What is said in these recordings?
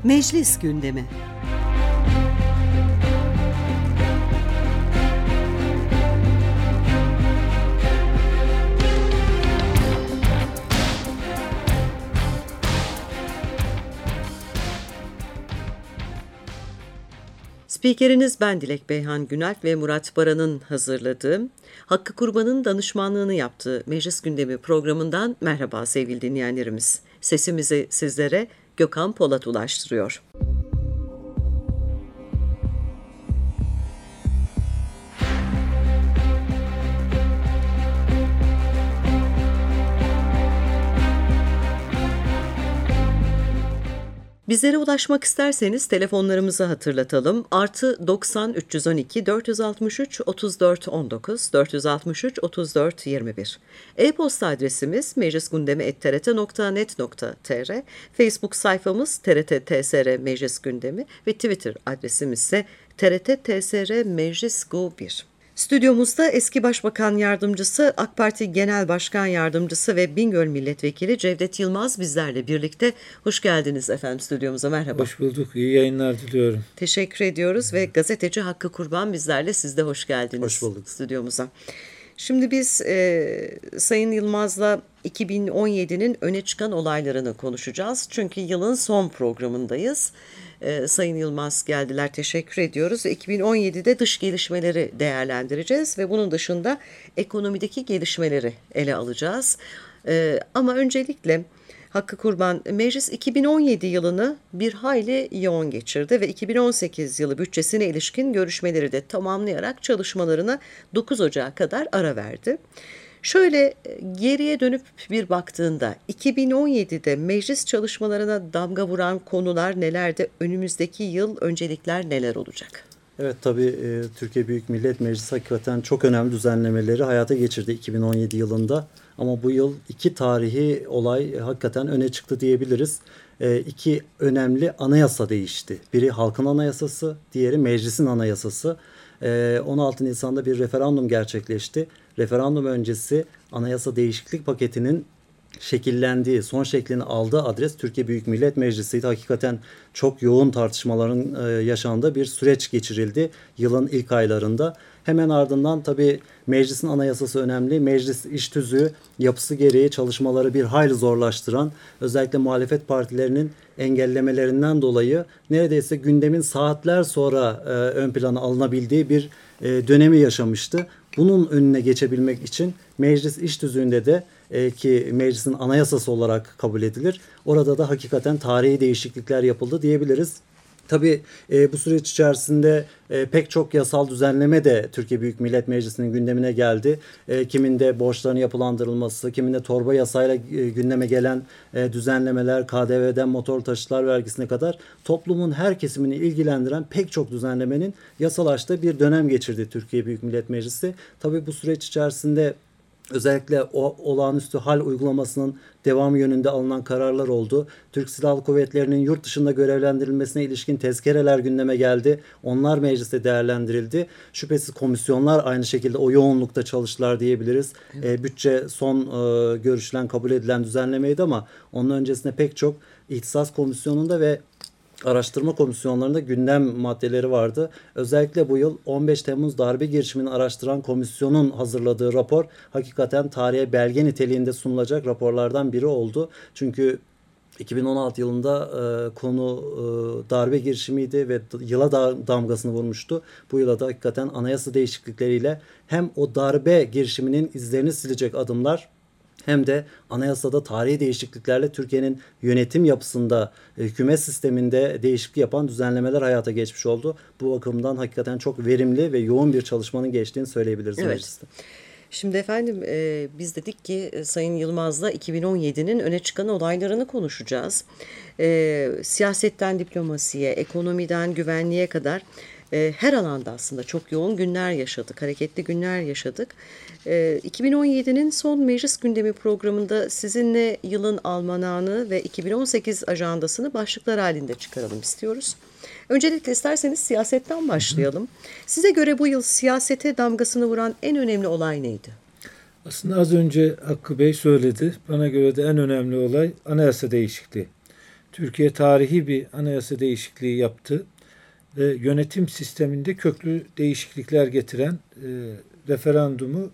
Meclis gündemi. Spikeriniz ben Dilek Beyhan Günalp ve Murat Baran'ın hazırladığı, Hakkı Kurban'ın danışmanlığını yaptığı Meclis Gündemi programından merhaba sevgili dinleyenlerimiz. Sesimizi sizlere Gökhan Polat ulaştırıyor. Bizlere ulaşmak isterseniz telefonlarımızı hatırlatalım. + 90 312 463 34 19 463 34 21. E-posta adresimiz meclisgundemi@trt.net.tr. Facebook sayfamız TRT TSR Meclis Gündemi ve Twitter adresimiz ise TRT TSR Meclis Go1. Stüdyomuzda eski Başbakan Yardımcısı, AK Parti Genel Başkan Yardımcısı ve Bingöl Milletvekili Cevdet Yılmaz bizlerle birlikte. Hoş geldiniz efendim stüdyomuza, merhaba. Hoş bulduk, iyi yayınlar diliyorum. Teşekkür ediyoruz ve gazeteci Hakkı Kurban bizlerle, siz de hoş geldiniz. Hoş bulduk. Stüdyomuza. Şimdi biz Sayın Yılmaz'la 2017'nin öne çıkan olaylarını konuşacağız. Çünkü yılın son programındayız. Sayın Yılmaz geldiler, teşekkür ediyoruz. 2017'de dış gelişmeleri değerlendireceğiz ve bunun dışında ekonomideki gelişmeleri ele alacağız. Ama öncelikle Hakkı Kurban, meclis 2017 yılını bir hayli yoğun geçirdi ve 2018 yılı bütçesine ilişkin görüşmeleri de tamamlayarak çalışmalarına 9 Ocağı kadar ara verdi. Şöyle geriye dönüp bir baktığında 2017'de meclis çalışmalarına damga vuran konular nelerdi? Önümüzdeki yıl öncelikler neler olacak? Evet, tabii Türkiye Büyük Millet Meclisi hakikaten çok önemli düzenlemeleri hayata geçirdi 2017 yılında. Ama bu yıl iki tarihi olay hakikaten öne çıktı diyebiliriz. İki önemli anayasa değişti. Biri halkın anayasası, diğeri meclisin anayasası. 16 Nisan'da bir referandum gerçekleşti. Referandum öncesi anayasa değişiklik paketinin şekillendiği, son şeklini aldığı adres Türkiye Büyük Millet Meclisi'ydi. Hakikaten çok yoğun tartışmaların yaşandığı bir süreç geçirildi yılın ilk aylarında. Hemen ardından tabii meclisin anayasası önemli. Meclis iş tüzüğü yapısı gereği çalışmaları bir hayli zorlaştıran, özellikle muhalefet partilerinin engellemelerinden dolayı neredeyse gündemin saatler sonra ön plana alınabildiği bir dönemi yaşamıştı. Bunun önüne geçebilmek için meclis iş tüzüğünde de ki meclisin anayasası olarak kabul edilir, orada da hakikaten tarihi değişiklikler yapıldı diyebiliriz. Tabii bu süreç içerisinde pek çok yasal düzenleme de Türkiye Büyük Millet Meclisi'nin gündemine geldi. Kiminde borçların yapılandırılması, kiminde torba yasayla gündeme gelen düzenlemeler, KDV'den motor taşıtlar vergisine kadar toplumun her kesimini ilgilendiren pek çok düzenlemenin yasalaştığı bir dönem geçirdi Türkiye Büyük Millet Meclisi. Tabii bu süreç içerisinde özellikle o olağanüstü hal uygulamasının devamı yönünde alınan kararlar oldu. Türk Silahlı Kuvvetleri'nin yurt dışında görevlendirilmesine ilişkin tezkereler gündeme geldi. Onlar mecliste değerlendirildi. Şüphesiz komisyonlar aynı şekilde o yoğunlukta çalıştılar diyebiliriz. Bütçe son görüşülen, kabul edilen düzenlemeydi ama onun öncesinde pek çok ihtisas komisyonunda ve araştırma komisyonlarında gündem maddeleri vardı. Özellikle bu yıl 15 Temmuz darbe girişimini araştıran komisyonun hazırladığı rapor hakikaten tarihe belge niteliğinde sunulacak raporlardan biri oldu. Çünkü 2016 yılında konu darbe girişimiydi ve yıla damgasını vurmuştu. Bu yıla da hakikaten anayasa değişiklikleriyle hem o darbe girişiminin izlerini silecek adımlar, hem de anayasada tarihi değişikliklerle Türkiye'nin yönetim yapısında, hükümet sisteminde değişiklik yapan düzenlemeler hayata geçmiş oldu. Bu bakımdan hakikaten çok verimli ve yoğun bir çalışmanın geçtiğini söyleyebiliriz mecliste. Şimdi efendim biz dedik ki Sayın Yılmaz'la 2017'nin öne çıkan olaylarını konuşacağız. Siyasetten diplomasiye, ekonomiden güvenliğe kadar her alanda aslında çok yoğun günler yaşadık, hareketli günler yaşadık. 2017'nin son meclis gündemi programında sizinle yılın almanağını ve 2018 ajandasını başlıklar halinde çıkaralım istiyoruz. Öncelikle isterseniz siyasetten başlayalım. Size göre bu yıl siyasete damgasını vuran en önemli olay neydi? Aslında az önce Hakkı Bey söyledi. Bana göre de en önemli olay anayasa değişikliği. Türkiye tarihi bir anayasa değişikliği yaptı ve yönetim sisteminde köklü değişiklikler getiren referandumu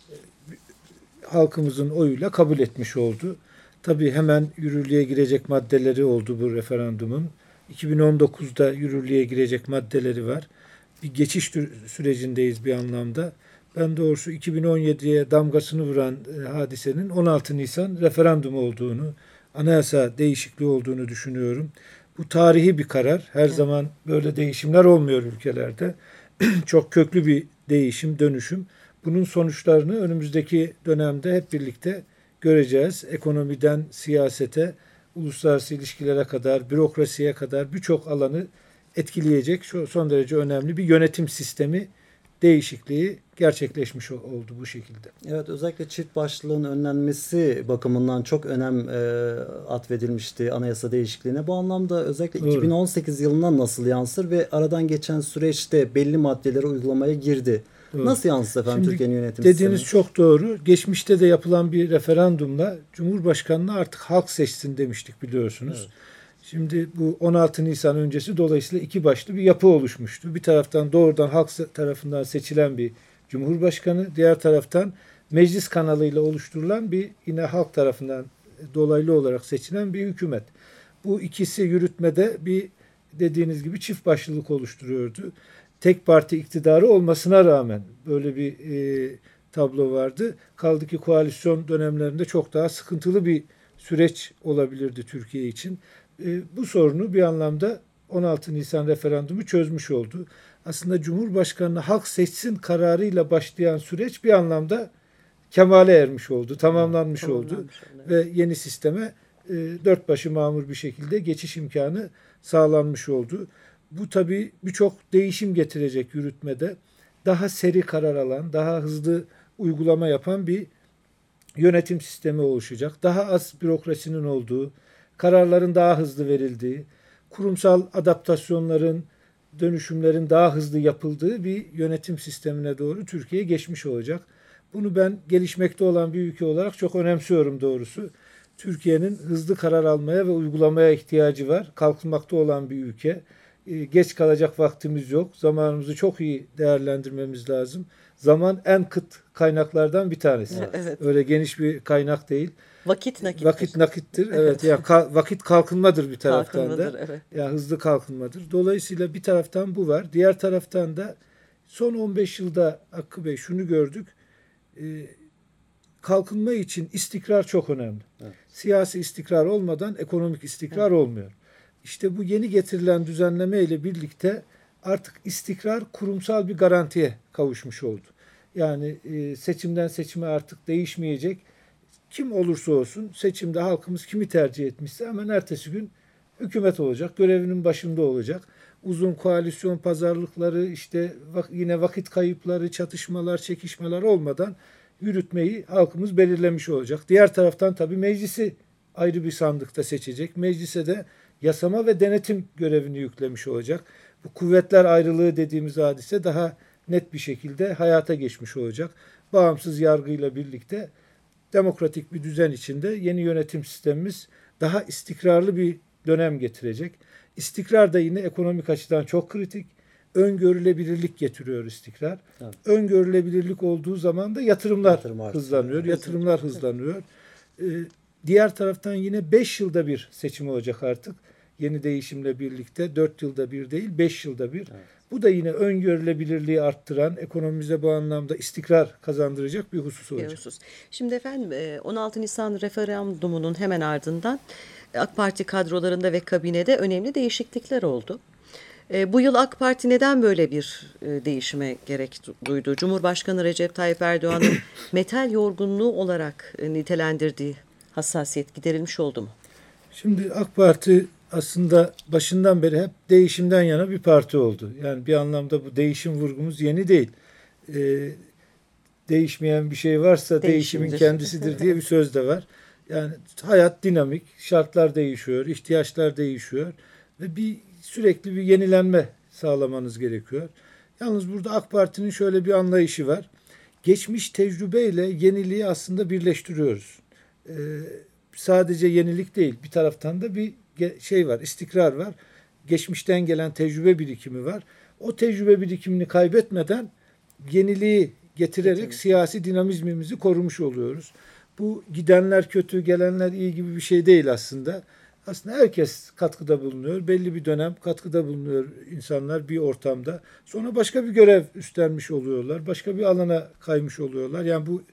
halkımızın oyuyla kabul etmiş oldu. Tabii hemen yürürlüğe girecek maddeleri oldu bu referandumun. 2019'da yürürlüğe girecek maddeleri var. Bir geçiş sürecindeyiz bir anlamda. Ben doğrusu 2017'ye damgasını vuran hadisenin 16 Nisan referandumu olduğunu, anayasa değişikliği olduğunu düşünüyorum. Bu tarihi bir karar. Her zaman böyle değişimler olmuyor ülkelerde. Çok köklü bir değişim, dönüşüm. Bunun sonuçlarını önümüzdeki dönemde hep birlikte göreceğiz. Ekonomiden siyasete, uluslararası ilişkilere kadar, bürokrasiye kadar birçok alanı etkileyecek şu son derece önemli bir yönetim sistemi değişikliği gerçekleşmiş oldu bu şekilde. Evet, özellikle çift başlılığın önlenmesi bakımından çok önem atfedilmişti anayasa değişikliğine. Bu anlamda özellikle Doğru. 2018 yılına nasıl yansır ve aradan geçen süreçte belli maddeleri uygulamaya girdi. Doğru. Nasıl yansır efendim Şimdi Türkiye'nin yönetim dediğiniz sistemi? çok doğru. Geçmişte de yapılan bir referandumla Cumhurbaşkanı'nı artık halk seçsin demiştik biliyorsunuz. Evet. Şimdi bu 16 Nisan öncesi dolayısıyla iki başlı bir yapı oluşmuştu. Bir taraftan doğrudan halk tarafından seçilen bir Cumhurbaşkanı, diğer taraftan meclis kanalıyla oluşturulan bir yine halk tarafından dolaylı olarak seçilen bir hükümet. Bu ikisi yürütmede bir dediğiniz gibi çift başlılık oluşturuyordu. Tek parti iktidarı olmasına rağmen böyle bir tablo vardı. Kaldı ki koalisyon dönemlerinde çok daha sıkıntılı bir süreç olabilirdi Türkiye için. Bu sorunu bir anlamda 16 Nisan referandumu çözmüş oldu. Aslında Cumhurbaşkanı'nı halk seçsin kararıyla başlayan süreç bir anlamda kemale ermiş oldu, tamamlanmış oldu. Ve yeni sisteme dört başı mamur bir şekilde geçiş imkanı sağlanmış oldu. Bu tabii birçok değişim getirecek yürütmede. Daha seri karar alan, daha hızlı uygulama yapan bir yönetim sistemi oluşacak. Daha az bürokrasinin olduğu, kararların daha hızlı verildiği, kurumsal adaptasyonların, dönüşümlerin daha hızlı yapıldığı bir yönetim sistemine doğru Türkiye geçmiş olacak. Bunu ben gelişmekte olan bir ülke olarak çok önemsiyorum doğrusu. Türkiye'nin hızlı karar almaya ve uygulamaya ihtiyacı var. Kalkınmakta olan bir ülke. Geç kalacak vaktimiz yok. Zamanımızı çok iyi değerlendirmemiz lazım. Zaman en kıt kaynaklardan bir tanesi. Evet. Öyle geniş bir kaynak değil. Vakit nakittir. Vakit nakittir. Evet. Ya vakit kalkınmadır bir taraftan Kalkınmadır, da. evet. Ya hızlı kalkınmadır. Dolayısıyla bir taraftan bu var. Diğer taraftan da son 15 yılda Hakkı Bey şunu gördük. Kalkınma için istikrar çok önemli. Evet. Siyasi istikrar olmadan ekonomik istikrar olmuyor. İşte bu yeni getirilen düzenleme ile birlikte artık istikrar kurumsal bir garantiye kavuşmuş oldu. Yani seçimden seçime artık değişmeyecek. Kim olursa olsun seçimde halkımız kimi tercih etmişse hemen ertesi gün hükümet olacak, görevinin başında olacak. Uzun koalisyon pazarlıkları, işte yine vakit kayıpları, çatışmalar, çekişmeler olmadan yürütmeyi halkımız belirlemiş olacak. Diğer taraftan tabii meclisi ayrı bir sandıkta seçecek. Meclise de yasama ve denetim görevini yüklemiş olacak. Bu kuvvetler ayrılığı dediğimiz hadise daha net bir şekilde hayata geçmiş olacak. Bağımsız yargıyla birlikte demokratik bir düzen içinde yeni yönetim sistemimiz daha istikrarlı bir dönem getirecek. İstikrar da yine ekonomik açıdan çok kritik. Öngörülebilirlik getiriyor istikrar. Evet. Öngörülebilirlik olduğu zaman da yatırımlar hızlanıyor. Yatırımlar hızlanıyor. Diğer taraftan yine 5 yılda bir seçim olacak artık. Yeni değişimle birlikte 4 yılda bir değil 5 yılda bir. Evet. Bu da yine öngörülebilirliği arttıran, ekonomimize bu anlamda istikrar kazandıracak bir husus olacak. Şimdi efendim 16 Nisan referandumunun hemen ardından AK Parti kadrolarında ve kabinede önemli değişiklikler oldu. Bu yıl AK Parti neden böyle bir değişime gerek duydu? Cumhurbaşkanı Recep Tayyip Erdoğan'ın metal yorgunluğu olarak nitelendirdiği hassasiyet giderilmiş oldu mu? Şimdi AK Parti aslında başından beri hep değişimden yana bir parti oldu. Yani bir anlamda bu değişim vurgumuz yeni değil. Değişmeyen bir şey varsa değişimin kendisidir diye bir söz de var. Yani hayat dinamik, şartlar değişiyor, ihtiyaçlar değişiyor ve sürekli bir yenilenme sağlamanız gerekiyor. Yalnız burada AK Parti'nin şöyle bir anlayışı var. Geçmiş tecrübeyle yeniliği aslında birleştiriyoruz. Sadece yenilik değil, bir taraftan da bir şey var, istikrar var. Geçmişten gelen tecrübe birikimi var. O tecrübe birikimini kaybetmeden yeniliği getirerek siyasi dinamizmimizi korumuş oluyoruz. Bu gidenler kötü, gelenler iyi gibi bir şey değil aslında. Aslında herkes katkıda bulunuyor. Belli bir dönem katkıda bulunuyor insanlar bir ortamda. Sonra başka bir görev üstlenmiş oluyorlar. Başka bir alana kaymış oluyorlar. Yani bu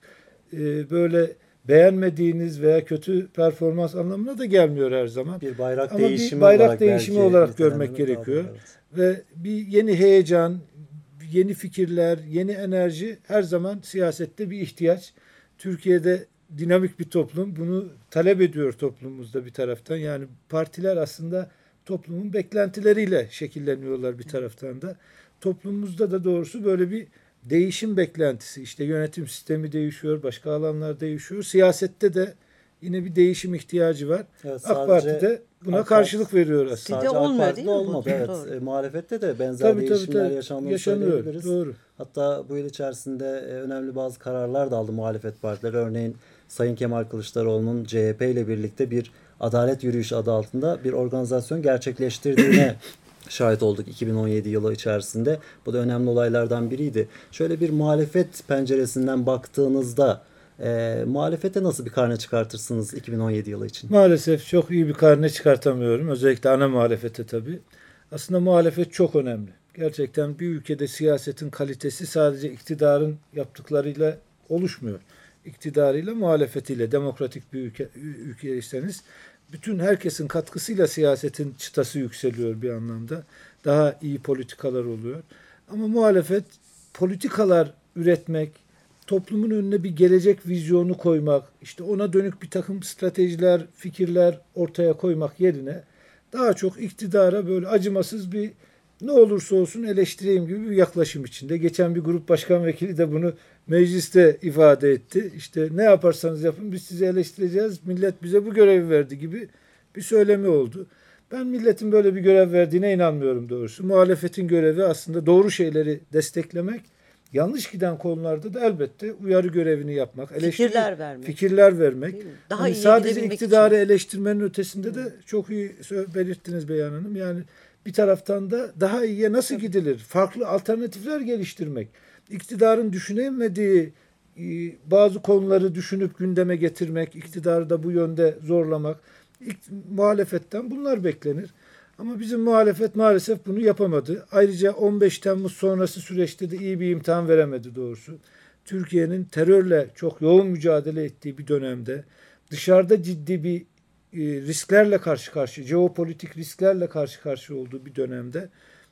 böyle beğenmediğiniz veya kötü performans anlamına da gelmiyor her zaman. Bir bayrak Ama değişimi bir bayrak olarak değişimi belki olarak görmek nitelendirmek gerekiyor. lazım, evet. Ve bir yeni heyecan, yeni fikirler, yeni enerji her zaman siyasette bir ihtiyaç. Türkiye'de dinamik bir toplum. Bunu talep ediyor toplumumuzda bir taraftan. Yani partiler aslında toplumun beklentileriyle şekilleniyorlar bir taraftan da. Toplumumuzda da doğrusu böyle bir değişim beklentisi. İşte yönetim sistemi değişiyor, başka alanlar değişiyor. Siyasette de yine bir değişim ihtiyacı var. Evet, AK Parti de buna karşılık veriyor aslında. Sadece Sadece AK olmuyor, Parti'de değil mi? olmadı. Evet. Doğru. Muhalefette de benzer değişimler yaşandığını yaşanıyor. söyleyebiliriz. Doğru. Hatta bu yıl içerisinde önemli bazı kararlar da aldı muhalefet partileri. Örneğin Sayın Kemal Kılıçdaroğlu'nun CHP ile birlikte bir adalet yürüyüşü adı altında bir organizasyon gerçekleştirdiğine şahit olduk 2017 yılı içerisinde. Bu da önemli olaylardan biriydi. Şöyle bir muhalefet penceresinden baktığınızda muhalefete nasıl bir karne çıkartırsınız 2017 yılı için? Maalesef çok iyi bir karne çıkartamıyorum. Özellikle ana muhalefete tabii. Aslında muhalefet çok önemli. Gerçekten bir ülkede siyasetin kalitesi sadece iktidarın yaptıklarıyla oluşmuyor. İktidarıyla, muhalefetiyle, demokratik bir ülkeyseniz bütün herkesin katkısıyla siyasetin çıtası yükseliyor bir anlamda. Daha iyi politikalar oluyor. Ama muhalefet politikalar üretmek, toplumun önüne bir gelecek vizyonu koymak, işte ona dönük bir takım stratejiler, fikirler ortaya koymak yerine daha çok iktidara böyle acımasız bir ne olursa olsun eleştireyim gibi bir yaklaşım içinde. Geçen bir grup başkan vekili de bunu mecliste ifade etti. İşte ne yaparsanız yapın biz sizi eleştireceğiz, millet bize bu görevi verdi gibi bir söylemi oldu. Ben milletin böyle bir görev verdiğine inanmıyorum doğrusu. Muhalefetin görevi aslında doğru şeyleri desteklemek, yanlış giden konularda da elbette uyarı görevini yapmak, fikirler vermek. Daha hani iyi sadece iktidarı için. eleştirmenin ötesinde de çok iyi belirttiniz Beyhan Hanım. Yani bir taraftan da daha iyiye nasıl gidilir? Farklı alternatifler geliştirmek. İktidarın düşünemediği bazı konuları düşünüp gündeme getirmek, iktidarı da bu yönde zorlamak. Muhalefetten bunlar beklenir. Ama bizim muhalefet maalesef bunu yapamadı. Ayrıca 15 Temmuz sonrası süreçte de iyi bir imtihan veremedi doğrusu. Türkiye'nin terörle çok yoğun mücadele ettiği bir dönemde dışarıda ciddi bir risklerle karşı karşıya, jeopolitik risklerle karşı karşıya olduğu bir dönemde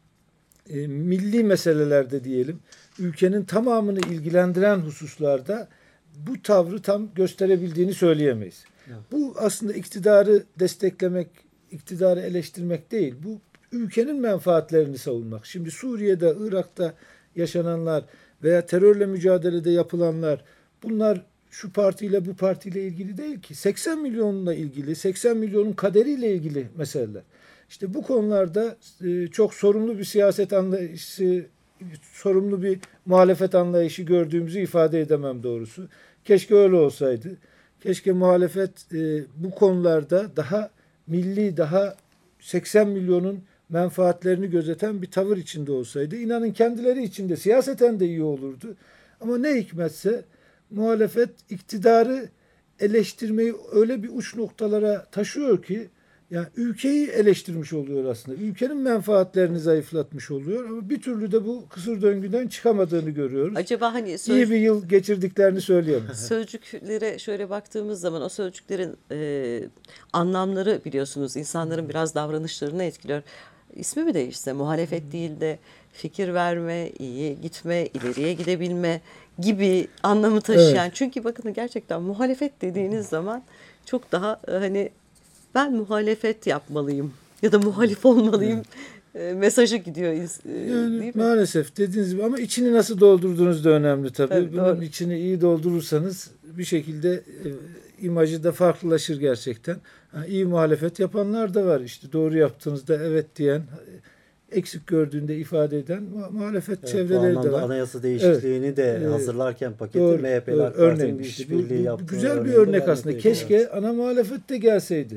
milli meselelerde diyelim, ülkenin tamamını ilgilendiren hususlarda bu tavrı tam gösterebildiğini söyleyemeyiz. Evet. Bu aslında iktidarı desteklemek, iktidarı eleştirmek değil. Bu ülkenin menfaatlerini savunmak. Şimdi Suriye'de, Irak'ta yaşananlar veya terörle mücadelede yapılanlar bunlar şu partiyle bu partiyle ilgili değil ki. 80 milyonla ilgili, 80 milyonun kaderiyle ilgili meseleler. İşte bu konularda çok sorumlu bir siyaset anlayışı, sorumlu bir muhalefet anlayışı gördüğümüzü ifade edemem doğrusu. Keşke öyle olsaydı. Keşke muhalefet bu konularda daha milli, daha 80 milyonun menfaatlerini gözeten bir tavır içinde olsaydı. İnanın kendileri içinde siyaseten de iyi olurdu. Ama ne hikmetse muhalefet iktidarı eleştirmeyi öyle bir uç noktalara taşıyor ki yani ülkeyi eleştirmiş oluyor aslında. Ülkenin menfaatlerini zayıflatmış oluyor ama bir türlü de bu kısır döngüden çıkamadığını görüyoruz. Acaba hani iyi bir yıl geçirdiklerini söyleyemem. Sözcüklere şöyle baktığımız zaman o sözcüklerin anlamları biliyorsunuz insanların biraz davranışlarını etkiliyor. İsmi mi değişse muhalefet değil de fikir verme, iyi gitme, ileriye gidebilme gibi anlamı taşıyan. Evet. Çünkü bakın gerçekten muhalefet dediğiniz zaman çok daha hani ben muhalefet yapmalıyım ya da muhalif olmalıyım mesajı gidiyor. Yani değil mi? Maalesef dediğiniz gibi ama içini nasıl doldurduğunuz da önemli tabii. Evet, bunun doğru. İçini iyi doldurursanız bir şekilde imajı da farklılaşır gerçekten. İyi muhalefet yapanlar da var. İşte doğru yaptığınızda evet diyen, eksik gördüğünde ifade eden muhalefet çevreleri de var. Anayasa değişikliğini de hazırlarken paketi MHP'ler partinin bir işbirliği yaptığı. Güzel bir örnek aslında. Keşke ana muhalefet de gelseydi.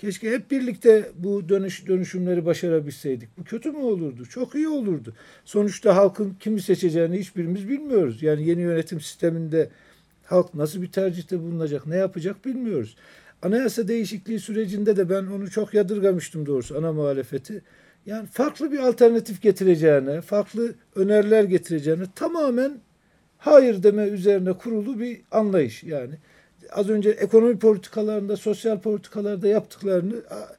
Keşke hep birlikte bu dönüşümleri başarabilseydik. Bu kötü mü olurdu? Çok iyi olurdu. Sonuçta halkın kimi seçeceğini hiçbirimiz bilmiyoruz. Yani yeni yönetim sisteminde halk nasıl bir tercihte bulunacak, ne yapacak bilmiyoruz. Anayasa değişikliği sürecinde de ben onu çok yadırgamıştım doğrusu, ana muhalefeti. Yani farklı bir alternatif getireceğine, farklı öneriler getireceğine tamamen hayır deme üzerine kurulu bir anlayış yani. Az önce ekonomi politikalarında, sosyal politikalarda yaptıklarını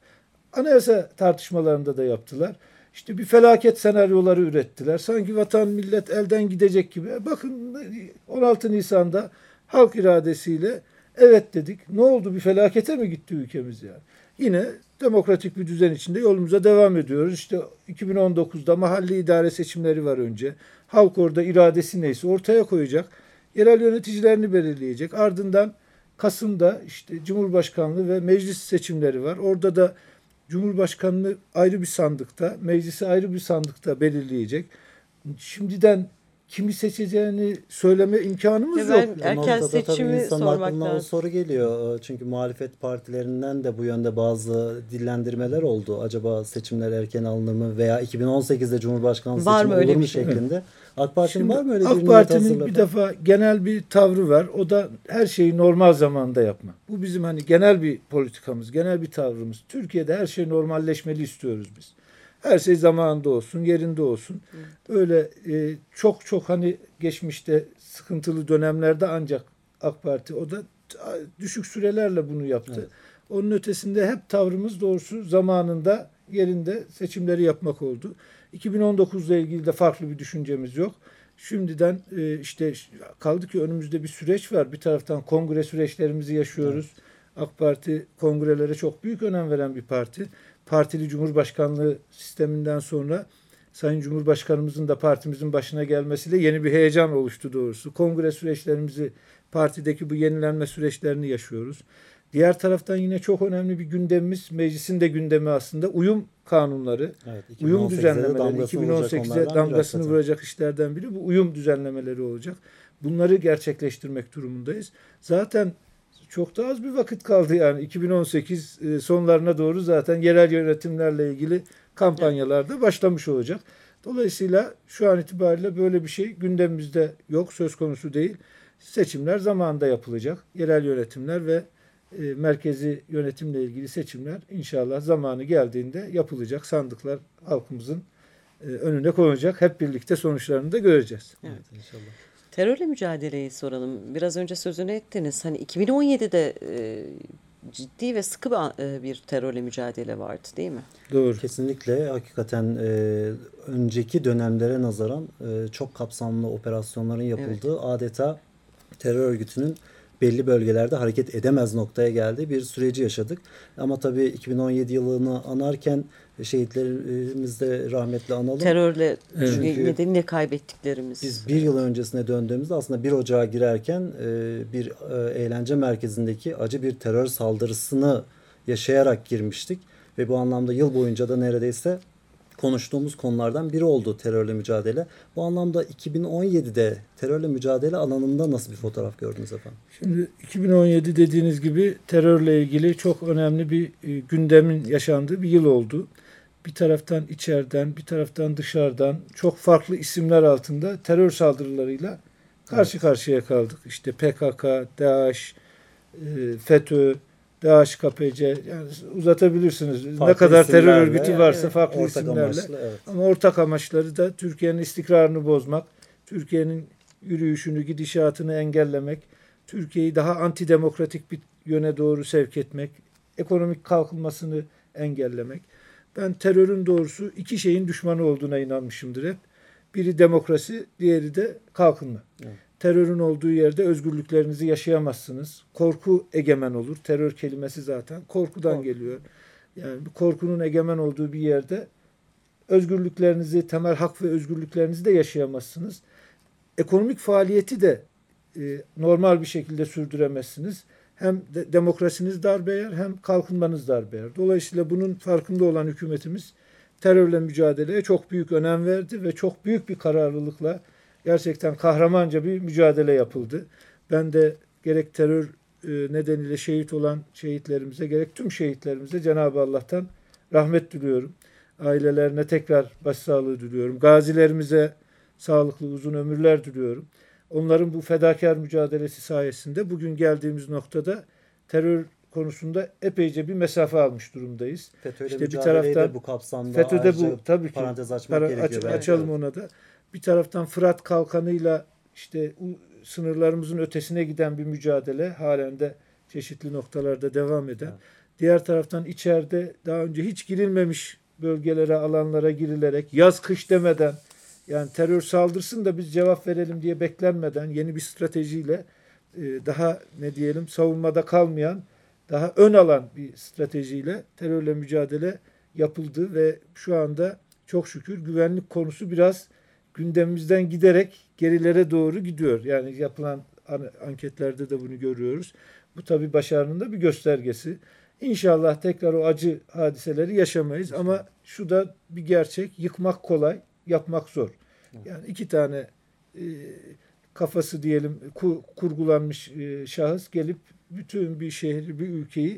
anayasa tartışmalarında da yaptılar. İşte bir felaket senaryoları ürettiler. Sanki vatan millet elden gidecek gibi. Bakın 16 Nisan'da halk iradesiyle evet dedik. Ne oldu? Bir felakete mi gitti ülkemiz yani? Yine demokratik bir düzen içinde yolumuza devam ediyoruz. İşte 2019'da mahalli idare seçimleri var önce. Halk orada iradesi neyse ortaya koyacak. Yerel yöneticilerini belirleyecek. Ardından Kasım'da işte Cumhurbaşkanlığı ve meclis seçimleri var. Orada da Cumhurbaşkanlığı ayrı bir sandıkta, meclisi ayrı bir sandıkta belirleyecek. Şimdiden kimi seçeceğini söyleme imkanımız yok. Erken seçimi sormak lazım. O soru geliyor. Çünkü muhalefet partilerinden de bu yönde bazı dillendirmeler oldu. Acaba seçimler erken alınır mı veya 2018'de Cumhurbaşkanlığı seçimi olur mu şeklinde. Evet. AK Parti'nin var mı öyle bir AK Parti'nin bir defa genel bir tavrı var. O da her şeyi normal zamanda yapma. Bu bizim hani genel bir politikamız, genel bir tavrımız. Türkiye'de her şey normalleşmeli istiyoruz biz. Her şey zamanında olsun, yerinde olsun. Öyle çok hani geçmişte sıkıntılı dönemlerde ancak AK Parti o da düşük sürelerle bunu yaptı. Evet. Onun ötesinde hep tavrımız doğrusu zamanında, yerinde seçimleri yapmak oldu. 2019'la ilgili de farklı bir düşüncemiz yok. Şimdiden işte kaldı ki önümüzde bir süreç var. Bir taraftan kongre süreçlerimizi yaşıyoruz. Evet. AK Parti kongrelere çok büyük önem veren bir parti. Partili Cumhurbaşkanlığı sisteminden sonra Sayın Cumhurbaşkanımızın da partimizin başına gelmesiyle yeni bir heyecan oluştu doğrusu. Kongre süreçlerimizi, partideki bu yenilenme süreçlerini yaşıyoruz. Diğer taraftan yine çok önemli bir gündemimiz, meclisin de gündemi aslında uyum kanunları, evet, uyum düzenlemeleri. 2018'e damgasını vuracak işlerden biri bu uyum düzenlemeleri olacak. Bunları gerçekleştirmek durumundayız. Zaten çok da az bir vakit kaldı yani 2018 sonlarına doğru zaten yerel yönetimlerle ilgili kampanyalar da başlamış olacak. Dolayısıyla şu an itibariyle böyle bir şey gündemimizde yok, söz konusu değil. Seçimler zamanında yapılacak. Yerel yönetimler ve merkezi yönetimle ilgili seçimler inşallah zamanı geldiğinde yapılacak. Sandıklar halkımızın önüne konulacak. Hep birlikte sonuçlarını da göreceğiz. Evet, inşallah. Terörle mücadeleyi soralım. Biraz önce sözünü ettiniz. Hani 2017'de ciddi ve sıkı bir terörle mücadele vardı değil mi? Doğru. Kesinlikle hakikaten önceki dönemlere nazaran çok kapsamlı operasyonların yapıldığı, evet, adeta terör örgütünün belli bölgelerde hareket edemez noktaya geldiği bir süreci yaşadık. Ama tabii 2017 yılını anarken şehitlerimizi de rahmetle analım. Terörle nedeniyle kaybettiklerimiz. Biz bir yıl öncesine döndüğümüzde aslında 1 Ocağı girerken bir eğlence merkezindeki acı bir terör saldırısını yaşayarak girmiştik. Ve bu anlamda yıl boyunca da neredeyse konuştuğumuz konulardan biri oldu terörle mücadele. Bu anlamda 2017'de terörle mücadele alanında nasıl bir fotoğraf gördünüz efendim? Şimdi 2017 dediğiniz gibi terörle ilgili çok önemli bir gündemin yaşandığı bir yıl oldu. Bir taraftan içeriden, bir taraftan dışarıdan çok farklı isimler altında terör saldırılarıyla karşı karşıya kaldık. İşte PKK, DAEŞ, FETÖ, DAEŞ-KPC, yani uzatabilirsiniz. Farklı ne kadar terör örgütü varsa farklı ortak isimlerle. Amaçlı, evet. Ama ortak amaçları da Türkiye'nin istikrarını bozmak, Türkiye'nin yürüyüşünü, gidişatını engellemek, Türkiye'yi daha antidemokratik bir yöne doğru sevk etmek, ekonomik kalkınmasını engellemek. Ben terörün doğrusu iki şeyin düşmanı olduğuna inanmışımdır hep. Biri demokrasi, diğeri de kalkınma. Evet. Terörün olduğu yerde özgürlüklerinizi yaşayamazsınız. Korku egemen olur. Terör kelimesi zaten korkudan geliyor. Yani korkunun egemen olduğu bir yerde özgürlüklerinizi, temel hak ve özgürlüklerinizi de yaşayamazsınız. Ekonomik faaliyeti de normal bir şekilde sürdüremezsiniz. Hem demokrasiniz darbe yer hem kalkınmanız darbe yer. Dolayısıyla bunun farkında olan hükümetimiz terörle mücadeleye çok büyük önem verdi ve çok büyük bir kararlılıkla gerçekten kahramanca bir mücadele yapıldı. Ben de gerek terör nedeniyle şehit olan şehitlerimize, gerek tüm şehitlerimize Cenab-ı Allah'tan rahmet diliyorum. Ailelerine tekrar başsağlığı diliyorum. Gazilerimize sağlıklı uzun ömürler diliyorum. Onların bu fedakar mücadelesi sayesinde bugün geldiğimiz noktada terör konusunda epeyce bir mesafe almış durumdayız. FETÖ'yle işte bir taraftan bu kapsamda FETÖ'de bu tabii ki parantez açmak gerekiyor. Açalım ona da. Bir taraftan Fırat Kalkanı'yla işte sınırlarımızın ötesine giden bir mücadele halen de çeşitli noktalarda devam eden. Evet. Diğer taraftan içeride daha önce hiç girilmemiş bölgelere, alanlara girilerek yaz kış demeden, yani terör saldırsın da biz cevap verelim diye beklenmeden yeni bir stratejiyle daha ne diyelim savunmada kalmayan, daha ön alan bir stratejiyle terörle mücadele yapıldı ve şu anda çok şükür güvenlik konusu biraz gündemimizden giderek gerilere doğru gidiyor. Yani yapılan anketlerde de bunu görüyoruz. Bu tabii başarının da bir göstergesi. İnşallah tekrar o acı hadiseleri yaşamayız ama şu da bir gerçek, yıkmak kolay, yapmak zor. Yani iki tane kafası diyelim kurgulanmış şahıs gelip bütün bir şehri, bir ülkeyi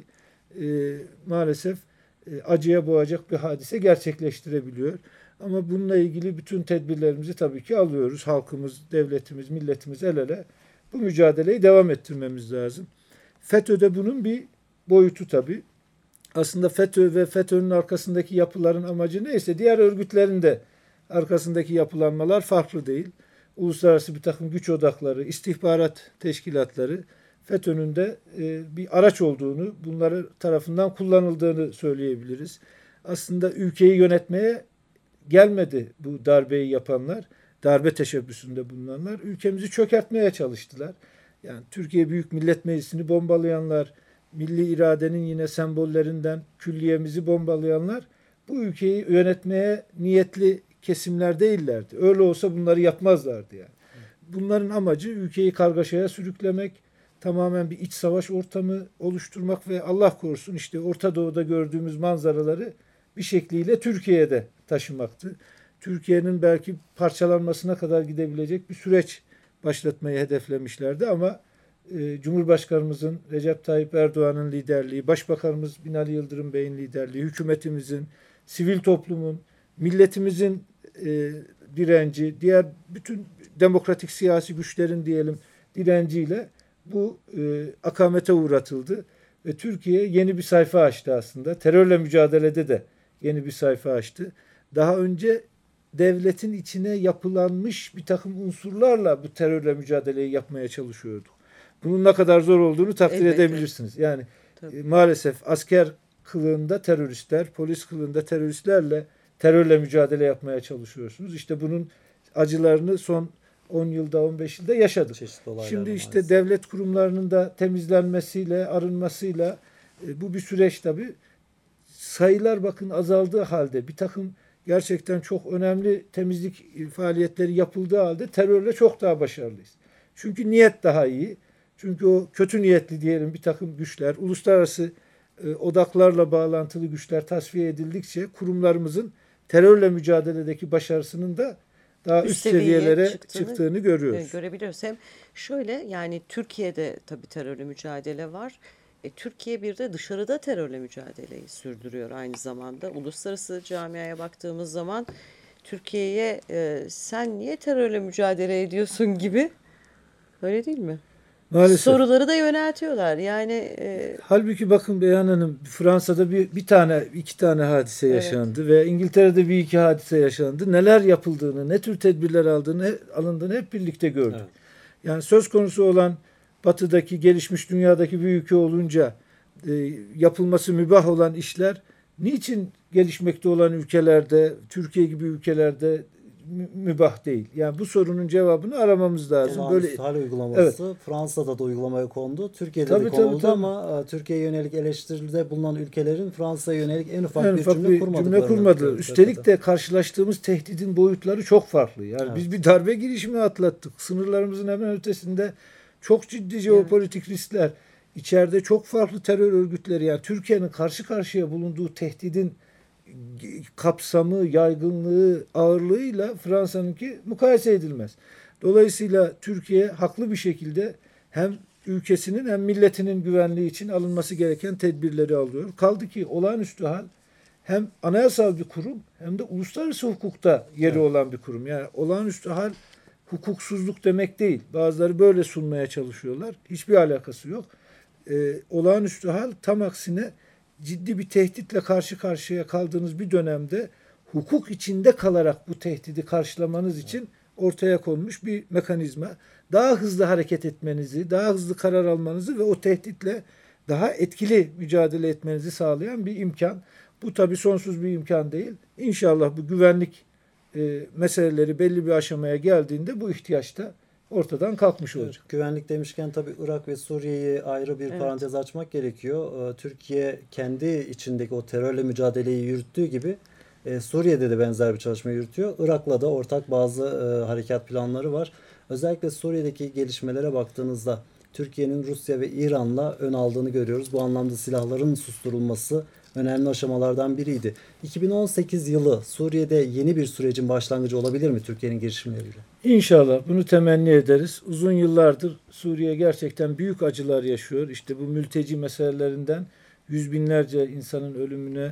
maalesef acıya boğacak bir hadise gerçekleştirebiliyor. Ama bununla ilgili bütün tedbirlerimizi tabii ki alıyoruz. Halkımız, devletimiz, milletimiz el ele bu mücadeleyi devam ettirmemiz lazım. FETÖ'de bunun bir boyutu tabii. Aslında FETÖ ve FETÖ'nün arkasındaki yapıların amacı neyse diğer örgütlerin de arkasındaki yapılanmalar farklı değil. Uluslararası bir takım güç odakları, istihbarat teşkilatları FETÖ'nün de bir araç olduğunu, bunları tarafından kullanıldığını söyleyebiliriz. Aslında ülkeyi yönetmeye gelmedi bu darbeyi yapanlar, darbe teşebbüsünde bulunanlar. Ülkemizi çökertmeye çalıştılar. Yani Türkiye Büyük Millet Meclisi'ni bombalayanlar, milli iradenin yine sembollerinden külliyemizi bombalayanlar bu ülkeyi yönetmeye niyetli kesimler değillerdi. Öyle olsa bunları yapmazlardı yani. Bunların amacı ülkeyi kargaşaya sürüklemek, tamamen bir iç savaş ortamı oluşturmak ve Allah korusun işte Orta Doğu'da gördüğümüz manzaraları bir şekliyle Türkiye'de taşımaktı. Türkiye'nin belki parçalanmasına kadar gidebilecek bir süreç başlatmayı hedeflemişlerdi ama Cumhurbaşkanımızın Recep Tayyip Erdoğan'ın liderliği, Başbakanımız Binali Yıldırım Bey'in liderliği, hükümetimizin, sivil toplumun, milletimizin direnci, diğer bütün demokratik siyasi güçlerin diyelim direnciyle bu akamete uğratıldı. Ve Türkiye yeni bir sayfa açtı aslında. Terörle mücadelede de yeni bir sayfa açtı. Daha önce devletin içine yapılanmış bir takım unsurlarla bu terörle mücadeleyi yapmaya çalışıyorduk. Bunun ne kadar zor olduğunu takdir edebilirsiniz. Yani maalesef asker kılığında teröristler, polis kılığında teröristlerle terörle mücadele yapmaya çalışıyorsunuz. İşte bunun acılarını son 10 yılda, 15 yılda yaşadık. Şimdi işte maalesef devlet kurumlarının da temizlenmesiyle, arınmasıyla bu bir süreç tabii. Sayılar bakın azaldığı halde bir takım gerçekten çok önemli temizlik faaliyetleri yapıldığı halde terörle çok daha başarılıyız. Çünkü niyet daha iyi. Çünkü o kötü niyetli diyelim bir takım güçler, uluslararası odaklarla bağlantılı güçler tasfiye edildikçe kurumlarımızın terörle mücadeledeki başarısının da daha üst seviyelere çıktığını görüyoruz. Görebiliyoruz. Hem şöyle yani Türkiye'de tabii terörle mücadele var. Türkiye bir de dışarıda terörle mücadeleyi sürdürüyor aynı zamanda. Uluslararası camiaya baktığımız zaman Türkiye'ye sen niye terörle mücadele ediyorsun gibi, öyle değil mi? Maalesef. Soruları da yöneltiyorlar. Yani halbuki bakın Beyhan Hanım, Fransa'da bir tane, iki tane hadise yaşandı ve İngiltere'de bir iki hadise yaşandı. Neler yapıldığını, ne tür tedbirler alındığını hep birlikte gördük. Evet. Yani söz konusu olan Batı'daki, gelişmiş dünyadaki bir ülke olunca yapılması mübah olan işler niçin gelişmekte olan ülkelerde, Türkiye gibi ülkelerde mübah değil? Yani bu sorunun cevabını aramamız lazım. Böyle hal uygulaması Fransa'da da uygulamaya kondu. Türkiye'de de konuldu ama Türkiye'ye yönelik eleştiride bulunan ülkelerin Fransa'ya yönelik en ufak bir cümle kurmadı. Üstelik de karşılaştığımız tehdidin boyutları çok farklı. Yani biz bir darbe girişimi atlattık. Sınırlarımızın hemen ötesinde çok ciddi jeopolitik riskler. İçeride çok farklı terör örgütleri, yani Türkiye'nin karşı karşıya bulunduğu tehdidin kapsamı, yaygınlığı, ağırlığıyla Fransa'nınki mukayese edilmez. Dolayısıyla Türkiye haklı bir şekilde hem ülkesinin hem milletinin güvenliği için alınması gereken tedbirleri alıyor. Kaldı ki olağanüstü hal hem anayasal bir kurum hem de uluslararası hukukta yeri olan bir kurum. Yani olağanüstü hal hukuksuzluk demek değil. Bazıları böyle sunmaya çalışıyorlar. Hiçbir alakası yok. Olağanüstü hal tam aksine ciddi bir tehditle karşı karşıya kaldığınız bir dönemde hukuk içinde kalarak bu tehdidi karşılamanız için ortaya konmuş bir mekanizma. Daha hızlı hareket etmenizi, daha hızlı karar almanızı ve o tehditle daha etkili mücadele etmenizi sağlayan bir imkan. Bu tabii sonsuz bir imkan değil. İnşallah bu güvenlik meseleleri belli bir aşamaya geldiğinde bu ihtiyaç da ortadan kalkmış olacak. Evet, güvenlik demişken tabii Irak ve Suriye'yi ayrı bir parantez açmak gerekiyor. Türkiye kendi içindeki o terörle mücadeleyi yürüttüğü gibi Suriye'de de benzer bir çalışma yürütüyor. Irak'la da ortak bazı harekat planları var. Özellikle Suriye'deki gelişmelere baktığınızda Türkiye'nin Rusya ve İran'la ön aldığını görüyoruz. Bu anlamda silahların susturulması önemli aşamalardan biriydi. 2018 yılı Suriye'de yeni bir sürecin başlangıcı olabilir mi Türkiye'nin girişimleriyle? İnşallah bunu temenni ederiz. Uzun yıllardır Suriye gerçekten büyük acılar yaşıyor. İşte bu mülteci meselelerinden yüz binlerce insanın ölümüne,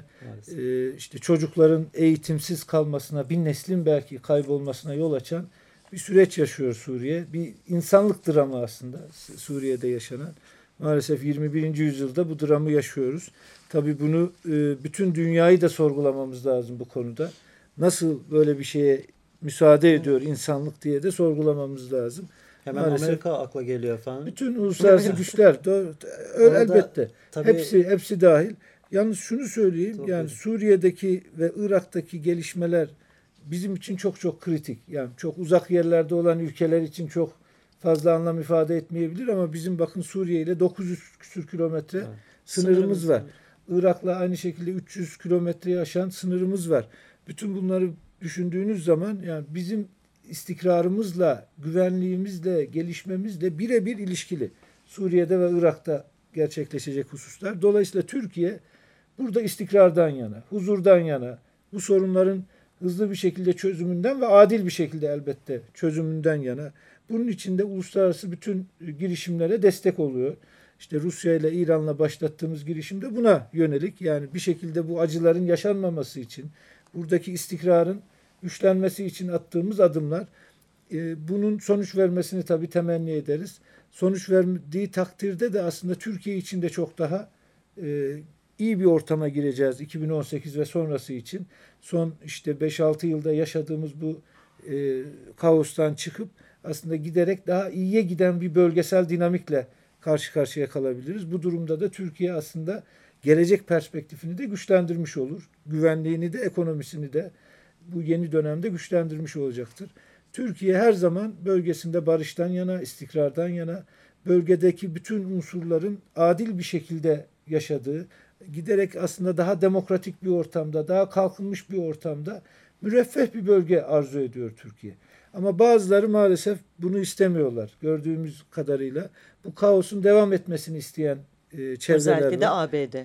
işte çocukların eğitimsiz kalmasına, bir neslin belki kaybolmasına yol açan bir süreç yaşıyor Suriye. Bir insanlık dramı aslında Suriye'de yaşanan. Maalesef 21. yüzyılda bu dramı yaşıyoruz. Tabii bunu bütün dünyayı da sorgulamamız lazım bu konuda. Nasıl böyle bir şeye müsaade ediyor insanlık diye de sorgulamamız lazım. Hemen maalesef Amerika akla geliyor efendim. Bütün uluslararası güçler elbette. Tabii, hepsi dahil. Yalnız şunu söyleyeyim. Yani Suriye'deki ve Irak'taki gelişmeler bizim için çok çok kritik. Yani çok uzak yerlerde olan ülkeler için çok fazla anlam ifade etmeyebilir ama bizim bakın Suriye ile 900 küsur kilometre sınırımız var. Irak'la aynı şekilde 300 kilometreyi aşan sınırımız var. Bütün bunları düşündüğünüz zaman yani bizim istikrarımızla, güvenliğimizle, gelişmemizle birebir ilişkili. Suriye'de ve Irak'ta gerçekleşecek hususlar. Dolayısıyla Türkiye burada istikrardan yana, huzurdan yana, bu sorunların hızlı bir şekilde çözümünden ve adil bir şekilde elbette çözümünden yana. Bunun için de uluslararası bütün girişimlere destek oluyor. İşte Rusya ile İran'la başlattığımız girişimde buna yönelik. Yani bir şekilde bu acıların yaşanmaması için, buradaki istikrarın güçlenmesi için attığımız adımlar. Bunun sonuç vermesini tabii temenni ederiz. Sonuç verdiği takdirde de aslında Türkiye için de çok daha iyi bir ortama gireceğiz 2018 ve sonrası için. Son işte 5-6 yılda yaşadığımız bu kaostan çıkıp aslında giderek daha iyiye giden bir bölgesel dinamikle karşı karşıya kalabiliriz. Bu durumda da Türkiye aslında gelecek perspektifini de güçlendirmiş olur. Güvenliğini de ekonomisini de bu yeni dönemde güçlendirmiş olacaktır. Türkiye her zaman bölgesinde barıştan yana, istikrardan yana, bölgedeki bütün unsurların adil bir şekilde yaşadığı, giderek aslında daha demokratik bir ortamda, daha kalkınmış bir ortamda müreffeh bir bölge arzu ediyor Türkiye. Ama bazıları maalesef bunu istemiyorlar. Gördüğümüz kadarıyla bu kaosun devam etmesini isteyen çevreler özellikle de var. ABD.